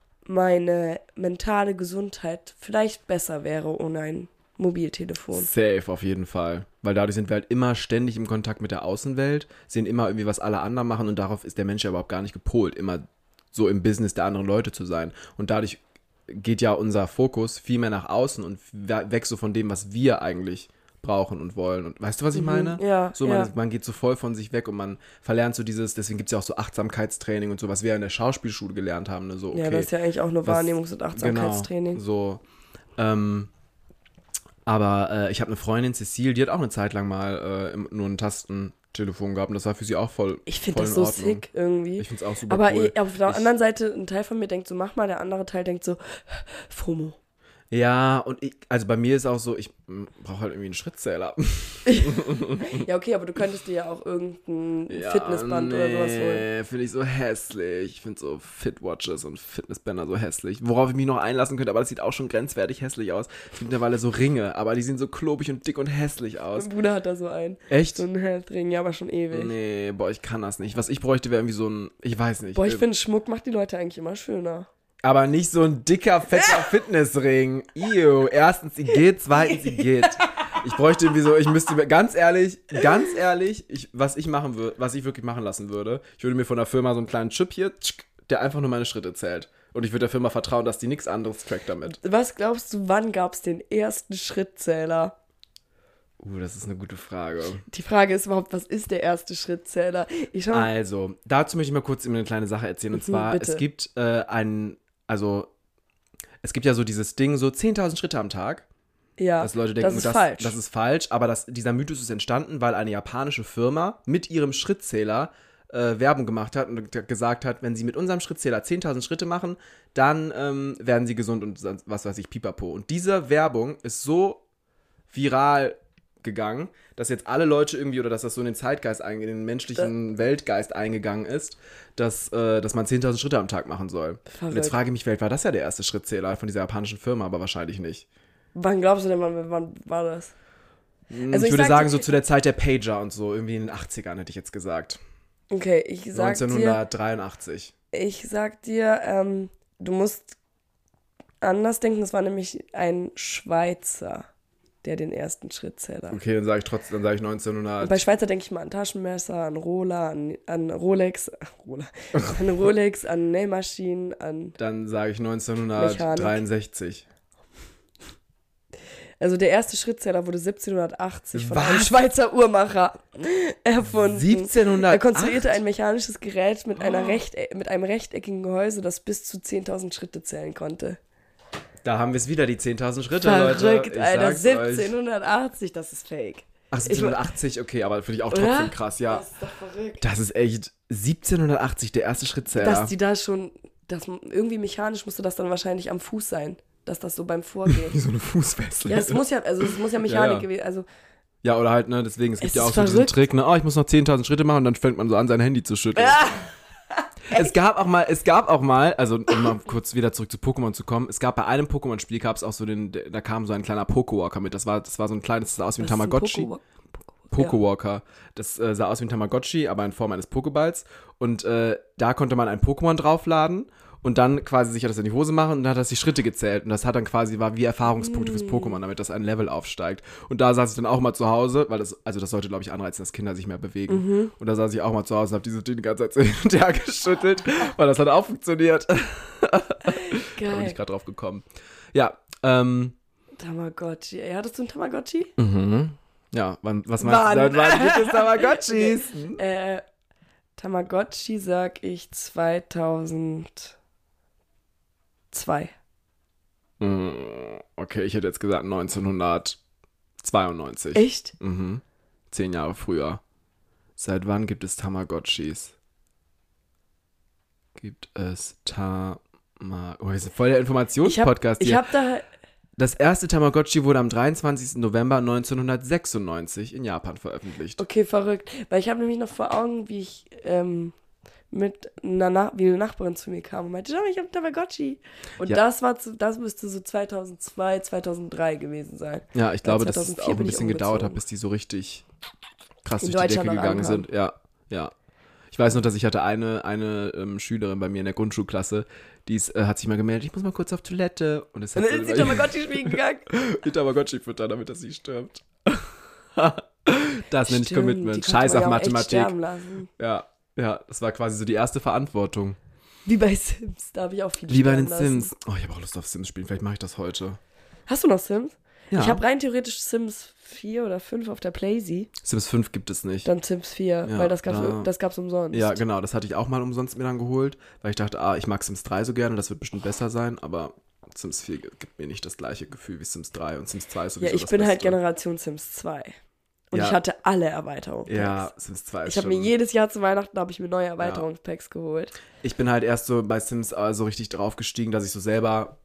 Speaker 1: meine mentale Gesundheit vielleicht besser wäre ohne ein Mobiltelefon.
Speaker 2: Safe, auf jeden Fall. Weil dadurch sind wir halt immer ständig im Kontakt mit der Außenwelt, sehen immer irgendwie, was alle anderen machen und darauf ist der Mensch ja überhaupt gar nicht gepolt, immer so im Business der anderen Leute zu sein. Und dadurch geht ja unser Fokus viel mehr nach außen und we- weg so von dem, was wir eigentlich brauchen und wollen. Und weißt du, was ich meine?
Speaker 1: Mhm, ja,
Speaker 2: So, man,
Speaker 1: ja.
Speaker 2: man geht so voll von sich weg und man verlernt so dieses, deswegen gibt es ja auch so Achtsamkeitstraining und so, was wir in der Schauspielschule gelernt haben. Ne? So, okay,
Speaker 1: Ja, das ist ja eigentlich auch nur
Speaker 2: was-
Speaker 1: Wahrnehmungs- und Achtsamkeitstraining.
Speaker 2: Genau, so. Ähm, aber äh, ich habe eine Freundin, Cecile, die hat auch eine Zeit lang mal äh, im, nur ein Tastentelefon gehabt und das war für sie auch voll
Speaker 1: Ich finde
Speaker 2: voll
Speaker 1: das
Speaker 2: in
Speaker 1: so
Speaker 2: Ordnung.
Speaker 1: sick irgendwie.
Speaker 2: Ich finde es auch super
Speaker 1: Aber
Speaker 2: cool.
Speaker 1: ich, auf der
Speaker 2: Ich-
Speaker 1: anderen Seite, ein Teil von mir denkt so, mach mal, der andere Teil denkt so, FOMO.
Speaker 2: Ja, und ich, also bei mir ist auch so, ich brauche halt irgendwie einen Schrittzähler.
Speaker 1: Ja, okay, aber du könntest dir ja auch irgendein
Speaker 2: Ja,
Speaker 1: Fitnessband
Speaker 2: nee,
Speaker 1: oder sowas holen.
Speaker 2: Nee, finde ich so hässlich. Ich finde so Fitwatches und Fitnessbänder so hässlich. Worauf ich mich noch einlassen könnte, aber das sieht auch schon grenzwertig hässlich aus. Es gibt mittlerweile so Ringe, aber die sehen so klobig und dick und hässlich aus.
Speaker 1: Mein Bruder hat da so einen.
Speaker 2: Echt?
Speaker 1: So einen Heldring, ja, aber schon ewig.
Speaker 2: Nee, boah, ich kann das nicht. Was ich bräuchte, wäre irgendwie so ein, ich weiß nicht.
Speaker 1: Boah, ich
Speaker 2: äh,
Speaker 1: finde, Schmuck macht die Leute eigentlich immer schöner.
Speaker 2: Aber nicht so ein dicker, fetter Fitnessring. Ew. Erstens, sie geht, zweitens, sie geht. Ich bräuchte irgendwie so, ich müsste, mir- ganz ehrlich, ganz ehrlich, ich, was ich machen würde, was ich wirklich machen lassen würde, ich würde mir von der Firma so einen kleinen Chip hier, tschk, der einfach nur meine Schritte zählt. Und ich würde der Firma vertrauen, dass die nichts anderes trackt damit.
Speaker 1: Was glaubst du, wann gab es den ersten Schrittzähler?
Speaker 2: Uh, das ist eine gute Frage.
Speaker 1: Die Frage ist überhaupt, was ist der erste Schrittzähler? Ich schau mal.
Speaker 2: Also, dazu möchte ich mal kurz eine kleine Sache erzählen. Und
Speaker 1: Mhm,
Speaker 2: zwar,
Speaker 1: bitte.
Speaker 2: es gibt äh, ein, also, es gibt ja so dieses Ding, so zehntausend Schritte am Tag.
Speaker 1: Ja,
Speaker 2: Dass Leute denken,
Speaker 1: das ist
Speaker 2: das,
Speaker 1: falsch.
Speaker 2: das ist falsch, aber das, dieser Mythos ist entstanden, weil eine japanische Firma mit ihrem Schrittzähler äh, Werbung gemacht hat und g- gesagt hat, wenn sie mit unserem Schrittzähler zehntausend Schritte machen, dann ähm, werden sie gesund und sonst- was weiß ich, pipapo. Und diese Werbung ist so viral gegangen, dass jetzt alle Leute irgendwie, oder dass das so in den Zeitgeist, einge- in den menschlichen Weltgeist eingegangen ist, dass, äh, dass man zehntausend Schritte am Tag machen soll. Und
Speaker 1: Verrückt.
Speaker 2: jetzt frage ich mich, vielleicht war das ja der erste Schrittzähler von dieser japanischen Firma, aber wahrscheinlich nicht.
Speaker 1: Wann glaubst du denn, wann, wann war das? Also
Speaker 2: ich
Speaker 1: ich
Speaker 2: würde
Speaker 1: sag
Speaker 2: sagen,
Speaker 1: dir-
Speaker 2: so zu der Zeit der Pager und so, irgendwie in den achtzigern hätte ich jetzt gesagt.
Speaker 1: Okay, ich sag dir,
Speaker 2: neunzehnhundertdreiundachtzig.
Speaker 1: ich sag dir, ähm, du musst anders denken. Es war nämlich ein Schweizer, der den ersten Schrittzähler.
Speaker 2: Okay, dann sage ich trotzdem, dann sage ich
Speaker 1: Und
Speaker 2: neunzehnhundert.
Speaker 1: bei Schweizer denke ich mal an Taschenmesser, an Roller, an, an Rolex, Roller, an Rolex, an Nähmaschinen, an.
Speaker 2: Dann sage ich neunzehnhundertdreiundsechzig.
Speaker 1: Also der erste Schrittzähler wurde siebzehnhundertachtzig von
Speaker 2: Was?
Speaker 1: einem Schweizer Uhrmacher erfunden.
Speaker 2: siebzehnhundertacht?
Speaker 1: Er konstruierte ein mechanisches Gerät mit, einer Rechte- mit einem rechteckigen Gehäuse, das bis zu zehntausend Schritte zählen konnte.
Speaker 2: Da haben wir es wieder, die zehntausend Schritte,
Speaker 1: Verrückt,
Speaker 2: Leute. Ich
Speaker 1: Alter,
Speaker 2: sag's euch.
Speaker 1: siebzehnhundertachtzig, das ist fake.
Speaker 2: Ach, siebzehnhundertachtzig, okay, aber finde ich auch
Speaker 1: Oder?
Speaker 2: trotzdem krass, ja.
Speaker 1: Das ist doch verrückt.
Speaker 2: Das ist echt siebzehnhundertachtzig, der erste Schrittzähler.
Speaker 1: Dass die da schon, das, irgendwie mechanisch musste das dann wahrscheinlich am Fuß sein, dass das so beim Vorgehen.
Speaker 2: Wie so eine Fußfessel.
Speaker 1: Ja, es muss ja, also es muss ja Mechanik
Speaker 2: Ja, ja.
Speaker 1: gewesen, also
Speaker 2: Ja, oder halt, ne, deswegen, es gibt
Speaker 1: Es
Speaker 2: ja auch
Speaker 1: ist
Speaker 2: so diesen
Speaker 1: verrückt.
Speaker 2: Trick, ne, oh, ich muss noch zehntausend Schritte machen und dann fängt man so an, sein Handy zu schütteln. Es gab auch mal, es gab auch mal, also um mal kurz wieder zurück zu Pokémon zu kommen, es gab bei einem Pokémon-Spiel, gab es auch so den, da kam so ein kleiner Pokewalker mit, das war, das war so ein kleines, das sah aus wie ein
Speaker 1: was ist ein
Speaker 2: Tamagotchi.
Speaker 1: Pokewalk?
Speaker 2: Pokewalker. Das äh, sah aus wie ein Tamagotchi, aber in Form eines Pokeballs. Und äh, da konnte man ein Pokémon draufladen und dann quasi sich das in die Hose machen und dann hat das die Schritte gezählt. Und das hat dann quasi, war wie Erfahrungspunkte fürs Pokémon, damit das ein Level aufsteigt. Und da saß ich dann auch mal zu Hause, weil das, also das sollte, glaube ich, anreizen, dass Kinder sich mehr bewegen. Und da saß ich auch mal zu Hause und habe dieses Ding die ganze Zeit so hin und her geschüttelt, weil das hat auch funktioniert. Da bin
Speaker 1: Geil.
Speaker 2: ich gerade drauf gekommen. Ja, ähm,
Speaker 1: Tamagotchi. Ey, hattest du einen Tamagotchi?
Speaker 2: mhm. Ja, wann, was meinst
Speaker 1: Wann?
Speaker 2: du, seit wann gibt es Tamagotchis?
Speaker 1: Äh, Tamagotchi sag ich zweitausendzwei.
Speaker 2: Mm, Okay, ich hätte jetzt gesagt neunzehnhundertzweiundneunzig.
Speaker 1: Echt?
Speaker 2: Mhm. Zehn Jahre früher. Seit wann gibt es Tamagotchis? Gibt es Tamagotchis? Oh, das ist voll der
Speaker 1: Ich hab,
Speaker 2: Informationspodcast
Speaker 1: ich
Speaker 2: hier.
Speaker 1: hab da,
Speaker 2: Das erste Tamagotchi wurde am dreiundzwanzigsten November neunzehnhundertsechsundneunzig in Japan veröffentlicht.
Speaker 1: okay, verrückt. Weil ich habe nämlich noch vor Augen, wie ich ähm, mit einer, Na wie eine Nachbarin zu mir kam und meinte, schau mal, ich habe einen Tamagotchi. Und
Speaker 2: Ja.
Speaker 1: das war zu, das müsste so zweitausendzwei, zweitausenddrei gewesen sein.
Speaker 2: Ja, ich glaube, dass es
Speaker 1: zweitausendvier
Speaker 2: auch ein
Speaker 1: bin ich
Speaker 2: bisschen gedauert hat,
Speaker 1: umgezogen.
Speaker 2: bis die so richtig krass
Speaker 1: In
Speaker 2: durch die
Speaker 1: Deutschland
Speaker 2: Decke
Speaker 1: auch
Speaker 2: gegangen
Speaker 1: ankamen.
Speaker 2: sind. Ja, ja. Ich weiß noch, dass ich hatte eine, eine ähm, Schülerin bei mir in der Grundschulklasse, die ist, äh, hat sich mal gemeldet, ich muss mal kurz auf Toilette. Und es hat
Speaker 1: Und dann ist die Tamagotchi spielen gegangen.
Speaker 2: die Tamagotchi füttern, damit das nicht stirbt. Das nenne ich
Speaker 1: Stimmt,
Speaker 2: Commitment.
Speaker 1: die konnte
Speaker 2: Scheiß
Speaker 1: man
Speaker 2: auf
Speaker 1: ja auch echt
Speaker 2: Mathematik.
Speaker 1: sterben lassen.
Speaker 2: Ja, ja, das war quasi so die erste Verantwortung.
Speaker 1: Wie bei Sims, da habe ich auch viel
Speaker 2: Wie bei den
Speaker 1: sterben lassen.
Speaker 2: Sims. Oh, ich habe auch Lust auf Sims spielen. Vielleicht mache ich das heute.
Speaker 1: Hast du noch Sims?
Speaker 2: Ja.
Speaker 1: Ich habe rein theoretisch Sims vier oder fünf auf der Playsee.
Speaker 2: Sims fünf gibt es nicht.
Speaker 1: Dann Sims vier,
Speaker 2: Ja,
Speaker 1: weil das gab's,
Speaker 2: da-
Speaker 1: das gab's umsonst.
Speaker 2: Ja, genau, das hatte ich auch mal umsonst mir dann geholt, weil ich dachte, ah, ich mag Sims drei so gerne, das wird bestimmt besser sein, aber Sims vier gibt mir nicht das gleiche Gefühl wie Sims drei und Sims zwei ist sowieso
Speaker 1: Ja, ich
Speaker 2: das
Speaker 1: bin halt
Speaker 2: Beste.
Speaker 1: Generation Sims zwei. Und
Speaker 2: Ja.
Speaker 1: ich hatte alle Erweiterungen.
Speaker 2: Ja, Sims zwei ist
Speaker 1: Ich habe
Speaker 2: schon...
Speaker 1: mir jedes Jahr zu Weihnachten habe ich mir neue Erweiterungspacks geholt.
Speaker 2: Ich bin halt erst so bei Sims äh, so richtig drauf gestiegen, dass ich so selber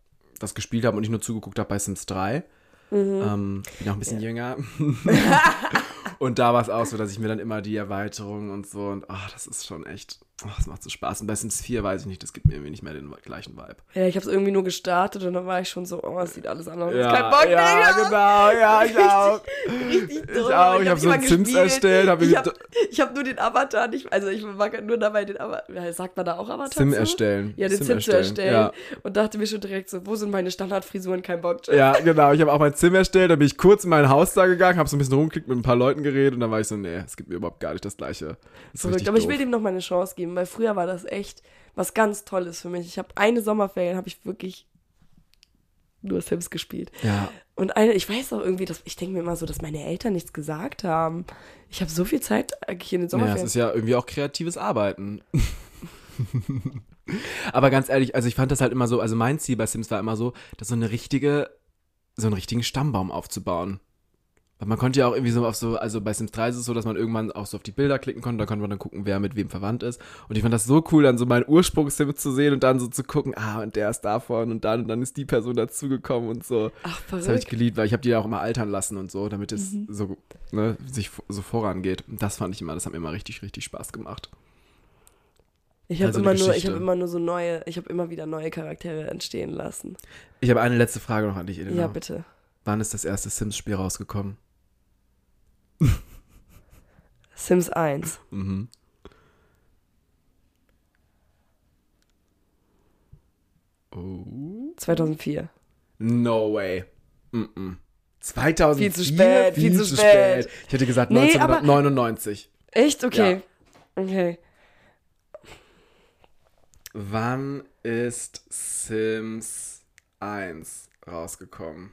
Speaker 2: was gespielt habe und nicht nur zugeguckt habe bei Sims drei. Mhm. Ähm, bin auch ein bisschen ja. jünger. Und da war es auch so, dass ich mir dann immer die Erweiterungen und so und ach, das ist schon echt, ach, das macht so Spaß. Und bei Sims vier weiß ich nicht, das gibt mir irgendwie nicht mehr den gleichen Vibe.
Speaker 1: Ja, ich habe es irgendwie nur gestartet und dann war ich schon so, oh, es sieht alles anders aus.
Speaker 2: Ja,
Speaker 1: kein Bock,
Speaker 2: ja,
Speaker 1: Digga.
Speaker 2: genau, ja, ich auch.
Speaker 1: Richtig
Speaker 2: Ich
Speaker 1: dumm.
Speaker 2: auch, ich, ich habe
Speaker 1: hab
Speaker 2: so einen Sims erstellt. Hab
Speaker 1: ich habe hab nur den Avatar nicht, also ich mag nur dabei den Avatar, sagt man da auch Avatar
Speaker 2: Sim
Speaker 1: zu?
Speaker 2: erstellen.
Speaker 1: Ja, den Sim, Sim zu erstellen. Ja. Und dachte mir schon direkt so, wo sind meine Standardfrisuren, kein Bock.
Speaker 2: Ja, genau, ich habe auch mein Sim erstellt, dann bin ich kurz in mein Haus da gegangen, habe so ein bisschen rumgeklickt, mit ein paar Leuten geredet und dann war ich so, nee, es gibt mir überhaupt gar nicht das Gleiche. Das
Speaker 1: Verrückt, aber doof. Ich will dem noch mal eine Chance geben, weil früher war das echt was ganz Tolles für mich. Ich habe eine Sommerferien, habe ich wirklich nur Sims gespielt.
Speaker 2: Ja.
Speaker 1: Und eine, ich weiß auch irgendwie, dass ich denke mir immer so, dass meine Eltern nichts gesagt haben. Ich habe so viel Zeit eigentlich in den Sommerferien.
Speaker 2: Ja, es ist ja irgendwie auch kreatives Arbeiten. Aber ganz ehrlich, also ich fand das halt immer so, also mein Ziel bei Sims war immer so, dass so eine richtige, so einen richtigen Stammbaum aufzubauen. Weil man konnte ja auch irgendwie so auf so, also bei Sims drei ist es so, dass man irgendwann auch so auf die Bilder klicken konnte, da konnte man dann gucken, wer mit wem verwandt ist. Und ich fand das so cool, dann so meinen Ursprungs-Sim zu sehen und dann so zu gucken, ah, und der ist davon und dann, und dann ist die Person dazugekommen und so.
Speaker 1: Ach, verrückt.
Speaker 2: Das habe ich geliebt, weil ich habe die ja auch immer altern lassen und so, damit es mhm. so, ne, sich so vorangeht. Und das fand ich immer, das hat mir immer richtig, richtig Spaß gemacht.
Speaker 1: Ich habe also immer, nur, hab immer nur so neue, ich habe immer wieder neue Charaktere entstehen lassen.
Speaker 2: Ich habe eine letzte Frage noch an dich, Elena.
Speaker 1: Ja, bitte.
Speaker 2: Wann ist das erste Sims-Spiel rausgekommen?
Speaker 1: Sims eins.
Speaker 2: Mhm. Oh.
Speaker 1: zweitausendvier.
Speaker 2: No way. Mm-mm. zweitausendvier?
Speaker 1: Viel zu spät, viel, viel zu spät.
Speaker 2: spät. Ich hätte gesagt nee, neunzehnhundertneunundneunzig.
Speaker 1: Echt? Okay.
Speaker 2: Ja.
Speaker 1: Okay.
Speaker 2: Wann ist Sims eins rausgekommen?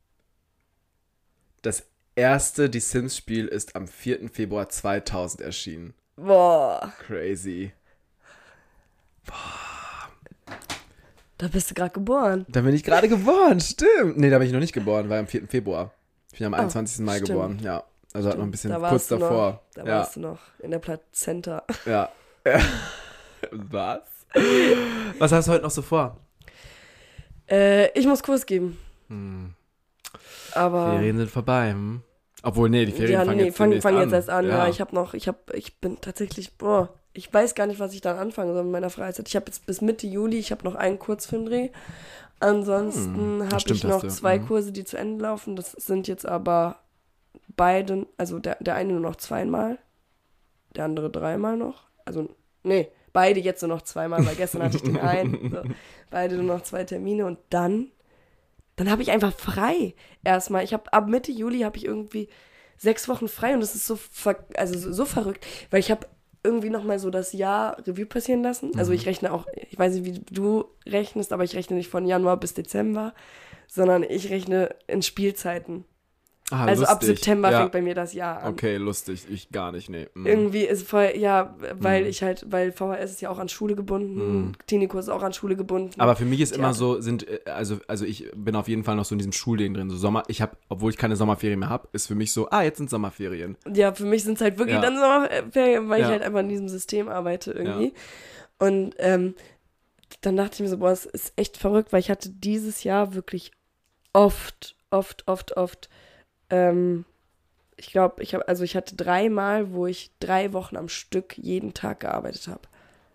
Speaker 2: Das erste Die Sims-Spiel ist am vierten Februar zweitausend erschienen.
Speaker 1: Boah.
Speaker 2: Crazy. Boah.
Speaker 1: Da bist du gerade geboren.
Speaker 2: Da bin ich gerade geboren, stimmt. Nee, da bin ich noch nicht geboren, war am vierten Februar. Ich bin am
Speaker 1: oh,
Speaker 2: einundzwanzigsten Mai stimmt. geboren, ja. Also hat noch ein bisschen
Speaker 1: da
Speaker 2: kurz davor.
Speaker 1: Noch, da
Speaker 2: ja.
Speaker 1: warst du noch in der Plazenta.
Speaker 2: Ja. Was? Was hast du heute noch so vor?
Speaker 1: Äh, ich muss Kurs geben.
Speaker 2: Hm.
Speaker 1: Aber
Speaker 2: Ferien sind vorbei, hm? Obwohl, nee, die Ferien
Speaker 1: ja,
Speaker 2: fangen
Speaker 1: nee,
Speaker 2: jetzt,
Speaker 1: fang, fang
Speaker 2: an.
Speaker 1: jetzt erst an. Ja,
Speaker 2: ja
Speaker 1: ich habe noch, ich habe, ich bin tatsächlich, boah, ich weiß gar nicht, was ich dann anfangen soll mit meiner Freizeit. Ich habe jetzt bis Mitte Juli, ich habe noch einen Kurzfilmdreh. Ansonsten hm, habe ich noch du. zwei mhm. Kurse, die zu Ende laufen. Das sind jetzt aber beide, also der, der eine nur noch zweimal, der andere dreimal noch. Also, nee, beide jetzt nur noch zweimal, weil gestern hatte ich den einen. So, beide nur noch zwei Termine und dann, dann habe ich einfach frei erstmal. Ich habe ab Mitte Juli habe ich irgendwie sechs Wochen frei und das ist so, ver, also so, so verrückt, weil ich habe irgendwie nochmal so das Jahr Revue passieren lassen. Also ich rechne auch, ich weiß nicht, wie du rechnest, aber ich rechne nicht von Januar bis Dezember, sondern ich rechne in Spielzeiten.
Speaker 2: Ah,
Speaker 1: also
Speaker 2: lustig.
Speaker 1: ab September
Speaker 2: ja.
Speaker 1: fängt bei mir das Jahr an.
Speaker 2: Okay, lustig. Ich gar nicht, nee. Mhm.
Speaker 1: Irgendwie ist voll, ja, weil
Speaker 2: Mhm.
Speaker 1: ich halt, weil V H S ist ja auch an Schule gebunden,
Speaker 2: Mhm.
Speaker 1: Teenie-Kurs ist auch an Schule gebunden.
Speaker 2: Aber für mich ist
Speaker 1: Theater.
Speaker 2: immer so, sind, äh, also, also ich bin auf jeden Fall noch so in diesem Schulding drin. So Sommer, ich habe, obwohl ich keine Sommerferien mehr habe, ist für mich so, ah, jetzt sind Sommerferien.
Speaker 1: Ja, für mich sind es halt wirklich
Speaker 2: Ja.
Speaker 1: dann Sommerferien, weil
Speaker 2: Ja.
Speaker 1: ich halt einfach in diesem System arbeite irgendwie. Ja. Und ähm, dann dachte ich mir so, boah, es ist echt verrückt, weil ich hatte dieses Jahr wirklich oft, oft, oft, oft, ähm, ich glaube, ich habe, also ich hatte dreimal, wo ich drei Wochen am Stück jeden Tag gearbeitet habe.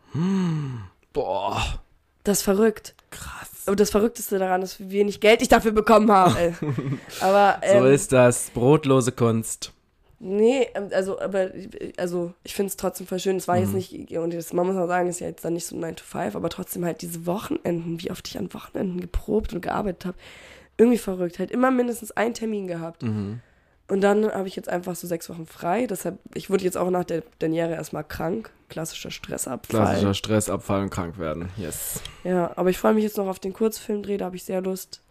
Speaker 2: Hm. Boah.
Speaker 1: Das ist verrückt.
Speaker 2: Krass.
Speaker 1: Und das Verrückteste daran ist, wie wenig Geld ich dafür bekommen habe. Aber ähm,
Speaker 2: so ist das. Brotlose Kunst.
Speaker 1: Nee, also, aber, also ich finde es trotzdem voll schön. Es war
Speaker 2: Mhm.
Speaker 1: jetzt nicht, und das, man muss auch sagen, ist ja jetzt dann nicht so nine to five, aber trotzdem halt diese Wochenenden, wie oft ich an Wochenenden geprobt und gearbeitet habe. Irgendwie verrückt. Halt immer mindestens einen Termin gehabt.
Speaker 2: Mhm.
Speaker 1: Und dann habe ich jetzt einfach so sechs Wochen frei. Deshalb, ich wurde jetzt auch nach der Derniere erstmal krank. Klassischer Stressabfall.
Speaker 2: Klassischer Stressabfall und krank werden. Yes.
Speaker 1: Ja, aber ich freue mich jetzt noch auf den Kurzfilmdreh, da habe ich sehr Lust.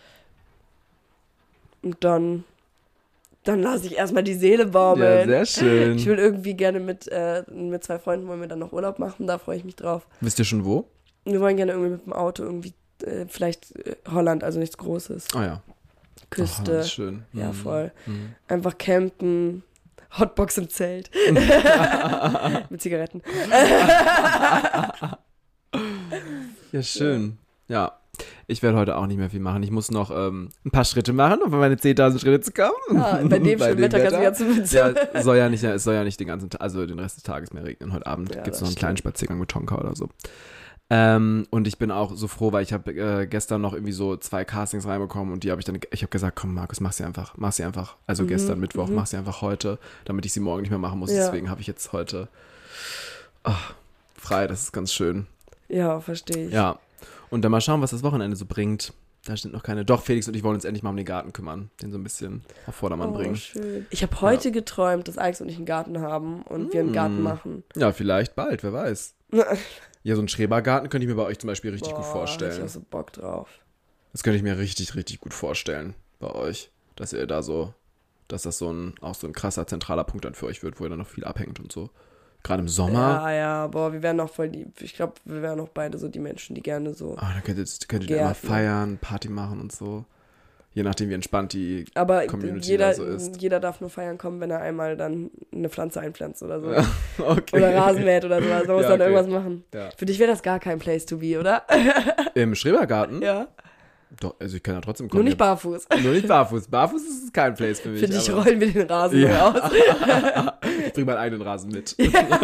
Speaker 1: Und dann, dann lasse ich erstmal die Seele baumeln.
Speaker 2: Ja, sehr schön.
Speaker 1: Ich will irgendwie gerne mit, äh, mit zwei Freunden wollen wir dann noch Urlaub machen, da freue ich mich drauf.
Speaker 2: Wisst ihr schon wo?
Speaker 1: Wir wollen gerne irgendwie mit dem Auto irgendwie, äh, vielleicht äh, Holland, also nichts Großes.
Speaker 2: Oh ja.
Speaker 1: Küste.
Speaker 2: Oh, das ist schön.
Speaker 1: Ja,
Speaker 2: Mhm.
Speaker 1: voll.
Speaker 2: Mhm.
Speaker 1: Einfach campen, Hotbox im Zelt. Mit Zigaretten.
Speaker 2: Ja, schön. Ja. Ich werde heute auch nicht mehr viel machen. Ich muss noch ähm, ein paar Schritte machen, um auf meine zehntausend Schritte zu kommen.
Speaker 1: Ah, bei dem schönen Wetter kannst du ja zumindest.
Speaker 2: Ja, es soll ja nicht, es soll ja nicht den ganzen Tag, also den Rest des Tages mehr regnen. Heute Abend
Speaker 1: Ja,
Speaker 2: gibt es
Speaker 1: das
Speaker 2: noch einen
Speaker 1: stimmt.
Speaker 2: kleinen Spaziergang mit Tonka oder so. Ähm, und ich bin auch so froh, weil ich habe äh, gestern noch irgendwie so zwei Castings reinbekommen und die habe ich dann, ich habe gesagt, komm Markus, mach sie einfach, mach sie einfach. Also
Speaker 1: Mhm,
Speaker 2: gestern Mittwoch,
Speaker 1: mhm.
Speaker 2: mach sie einfach heute, damit ich sie morgen nicht mehr machen muss.
Speaker 1: Ja.
Speaker 2: Deswegen habe ich jetzt heute ach, frei, das ist ganz schön.
Speaker 1: Ja, verstehe ich.
Speaker 2: Ja, und dann mal schauen, was das Wochenende so bringt. Da sind noch keine. Doch, Felix und ich wollen uns endlich mal um den Garten kümmern. Den so ein bisschen auf Vordermann
Speaker 1: Oh,
Speaker 2: bringen.
Speaker 1: schön. Ich habe heute geträumt, dass Alex und ich einen Garten haben und wir einen Garten
Speaker 2: Mm.
Speaker 1: machen.
Speaker 2: Ja, vielleicht bald, wer weiß. Ja, so einen Schrebergarten könnte ich mir bei euch zum Beispiel richtig
Speaker 1: Boah,
Speaker 2: gut
Speaker 1: Ich
Speaker 2: vorstellen.
Speaker 1: habe so Bock drauf.
Speaker 2: Das könnte ich mir richtig, richtig gut vorstellen bei euch. Dass ihr da so, dass das so ein, auch so ein krasser zentraler Punkt dann für euch wird, wo ihr dann noch viel abhängt und so. Gerade im Sommer.
Speaker 1: Ja, ja, boah, wir wären noch voll die, ich glaube, wir wären auch beide so die Menschen, die gerne so.
Speaker 2: Ah, dann könntet, könntet ihr immer
Speaker 1: Gärtner.
Speaker 2: feiern, Party machen und so. Je nachdem, wie entspannt die
Speaker 1: Aber
Speaker 2: Community
Speaker 1: jeder,
Speaker 2: da so ist.
Speaker 1: jeder darf nur feiern kommen, wenn er einmal dann eine Pflanze einpflanzt oder so.
Speaker 2: Ja, okay.
Speaker 1: Oder Rasen mäht oder so. Also man muss
Speaker 2: Ja,
Speaker 1: dann
Speaker 2: okay.
Speaker 1: irgendwas machen.
Speaker 2: Ja.
Speaker 1: Für dich wäre das gar kein Place to be, oder?
Speaker 2: Im Schrebergarten?
Speaker 1: Ja.
Speaker 2: Doch, also ich kann ja trotzdem kommen.
Speaker 1: Nur nicht barfuß.
Speaker 2: Nur nicht barfuß. Barfuß ist kein Place für mich.
Speaker 1: Für dich
Speaker 2: aber-
Speaker 1: rollen wir den Rasen
Speaker 2: Ja.
Speaker 1: raus.
Speaker 2: Ich bringe meinen eigenen Rasen mit.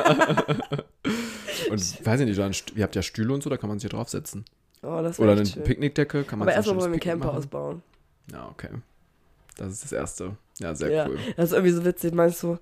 Speaker 2: Und weiß ich nicht, dann, ihr habt ja Stühle und so, da kann man sich ja draufsetzen.
Speaker 1: Oh, das
Speaker 2: Oder
Speaker 1: wäre
Speaker 2: eine
Speaker 1: echt schön.
Speaker 2: Picknickdecke, kann man
Speaker 1: Aber
Speaker 2: sich ein
Speaker 1: erstmal wollen wir einen
Speaker 2: schönes
Speaker 1: Camper
Speaker 2: Picknick machen.
Speaker 1: ausbauen.
Speaker 2: Ja, okay. Das ist das Erste. Ja, sehr
Speaker 1: Ja.
Speaker 2: cool.
Speaker 1: Das ist irgendwie so witzig. Meinst du,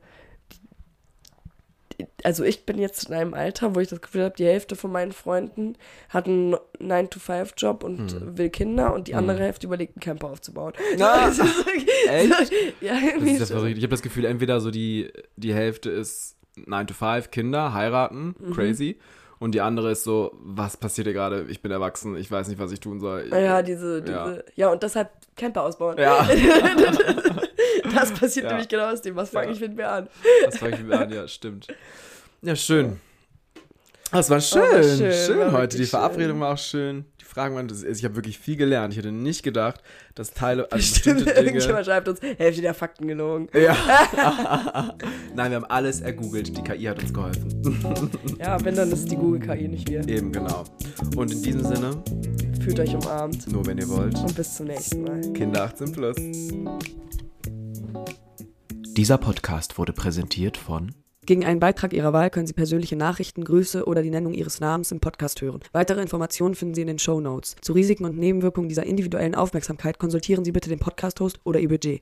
Speaker 1: die- also ich bin jetzt in einem Alter, wo ich das Gefühl habe, die Hälfte von meinen Freunden hat einen nine to five Job und
Speaker 2: Hm.
Speaker 1: will Kinder und die
Speaker 2: Hm.
Speaker 1: andere Hälfte überlegt, einen Camper aufzubauen.
Speaker 2: Na,
Speaker 1: Das ist wirklich-
Speaker 2: echt?
Speaker 1: Ja,
Speaker 2: Das
Speaker 1: irgendwie
Speaker 2: ist das
Speaker 1: schon.
Speaker 2: verrückt. Ich habe das Gefühl, entweder so die, die Hälfte ist nine to five, Kinder, heiraten,
Speaker 1: Mhm.
Speaker 2: crazy. Und die andere ist so, was passiert hier gerade? Ich bin erwachsen, ich weiß nicht, was ich tun soll. Ich,
Speaker 1: Ja, diese, diese,
Speaker 2: Ja.
Speaker 1: ja. und deshalb Camper ausbauen.
Speaker 2: Ja.
Speaker 1: Das passiert
Speaker 2: Ja.
Speaker 1: nämlich genau aus dem, was fange
Speaker 2: Ja.
Speaker 1: ich mit mir an.
Speaker 2: Das fange ich mir an, ja, stimmt. Ja, schön. Das war schön.
Speaker 1: Oh, war
Speaker 2: schön,
Speaker 1: schön, war
Speaker 2: heute.
Speaker 1: wirklich
Speaker 2: Die Verabredung
Speaker 1: schön.
Speaker 2: war auch schön. Die Fragen waren, also ich habe wirklich viel gelernt. Ich hätte nicht gedacht, dass Teile, also
Speaker 1: Bestimmt,
Speaker 2: bestimmte Dinge...
Speaker 1: irgendjemand schreibt uns, Hälfte der Fakten gelogen.
Speaker 2: Ja. Nein, wir haben alles ergoogelt. Die K I hat uns geholfen.
Speaker 1: Ja, wenn, dann ist die Google-K I, nicht wir.
Speaker 2: Eben, genau. Und in diesem Sinne,
Speaker 1: Fühlt euch umarmt
Speaker 2: nur wenn ihr wollt,
Speaker 1: und bis zum nächsten Mal.
Speaker 2: Kinder achtzehn plus.
Speaker 3: Dieser Podcast wurde präsentiert von
Speaker 4: Gegen einen Beitrag Ihrer Wahl können Sie persönliche Nachrichten, Grüße oder die Nennung Ihres Namens im Podcast hören. Weitere Informationen finden Sie in den Shownotes. Zu Risiken und Nebenwirkungen dieser individuellen Aufmerksamkeit konsultieren Sie bitte den Podcast-Host oder Ihr Budget.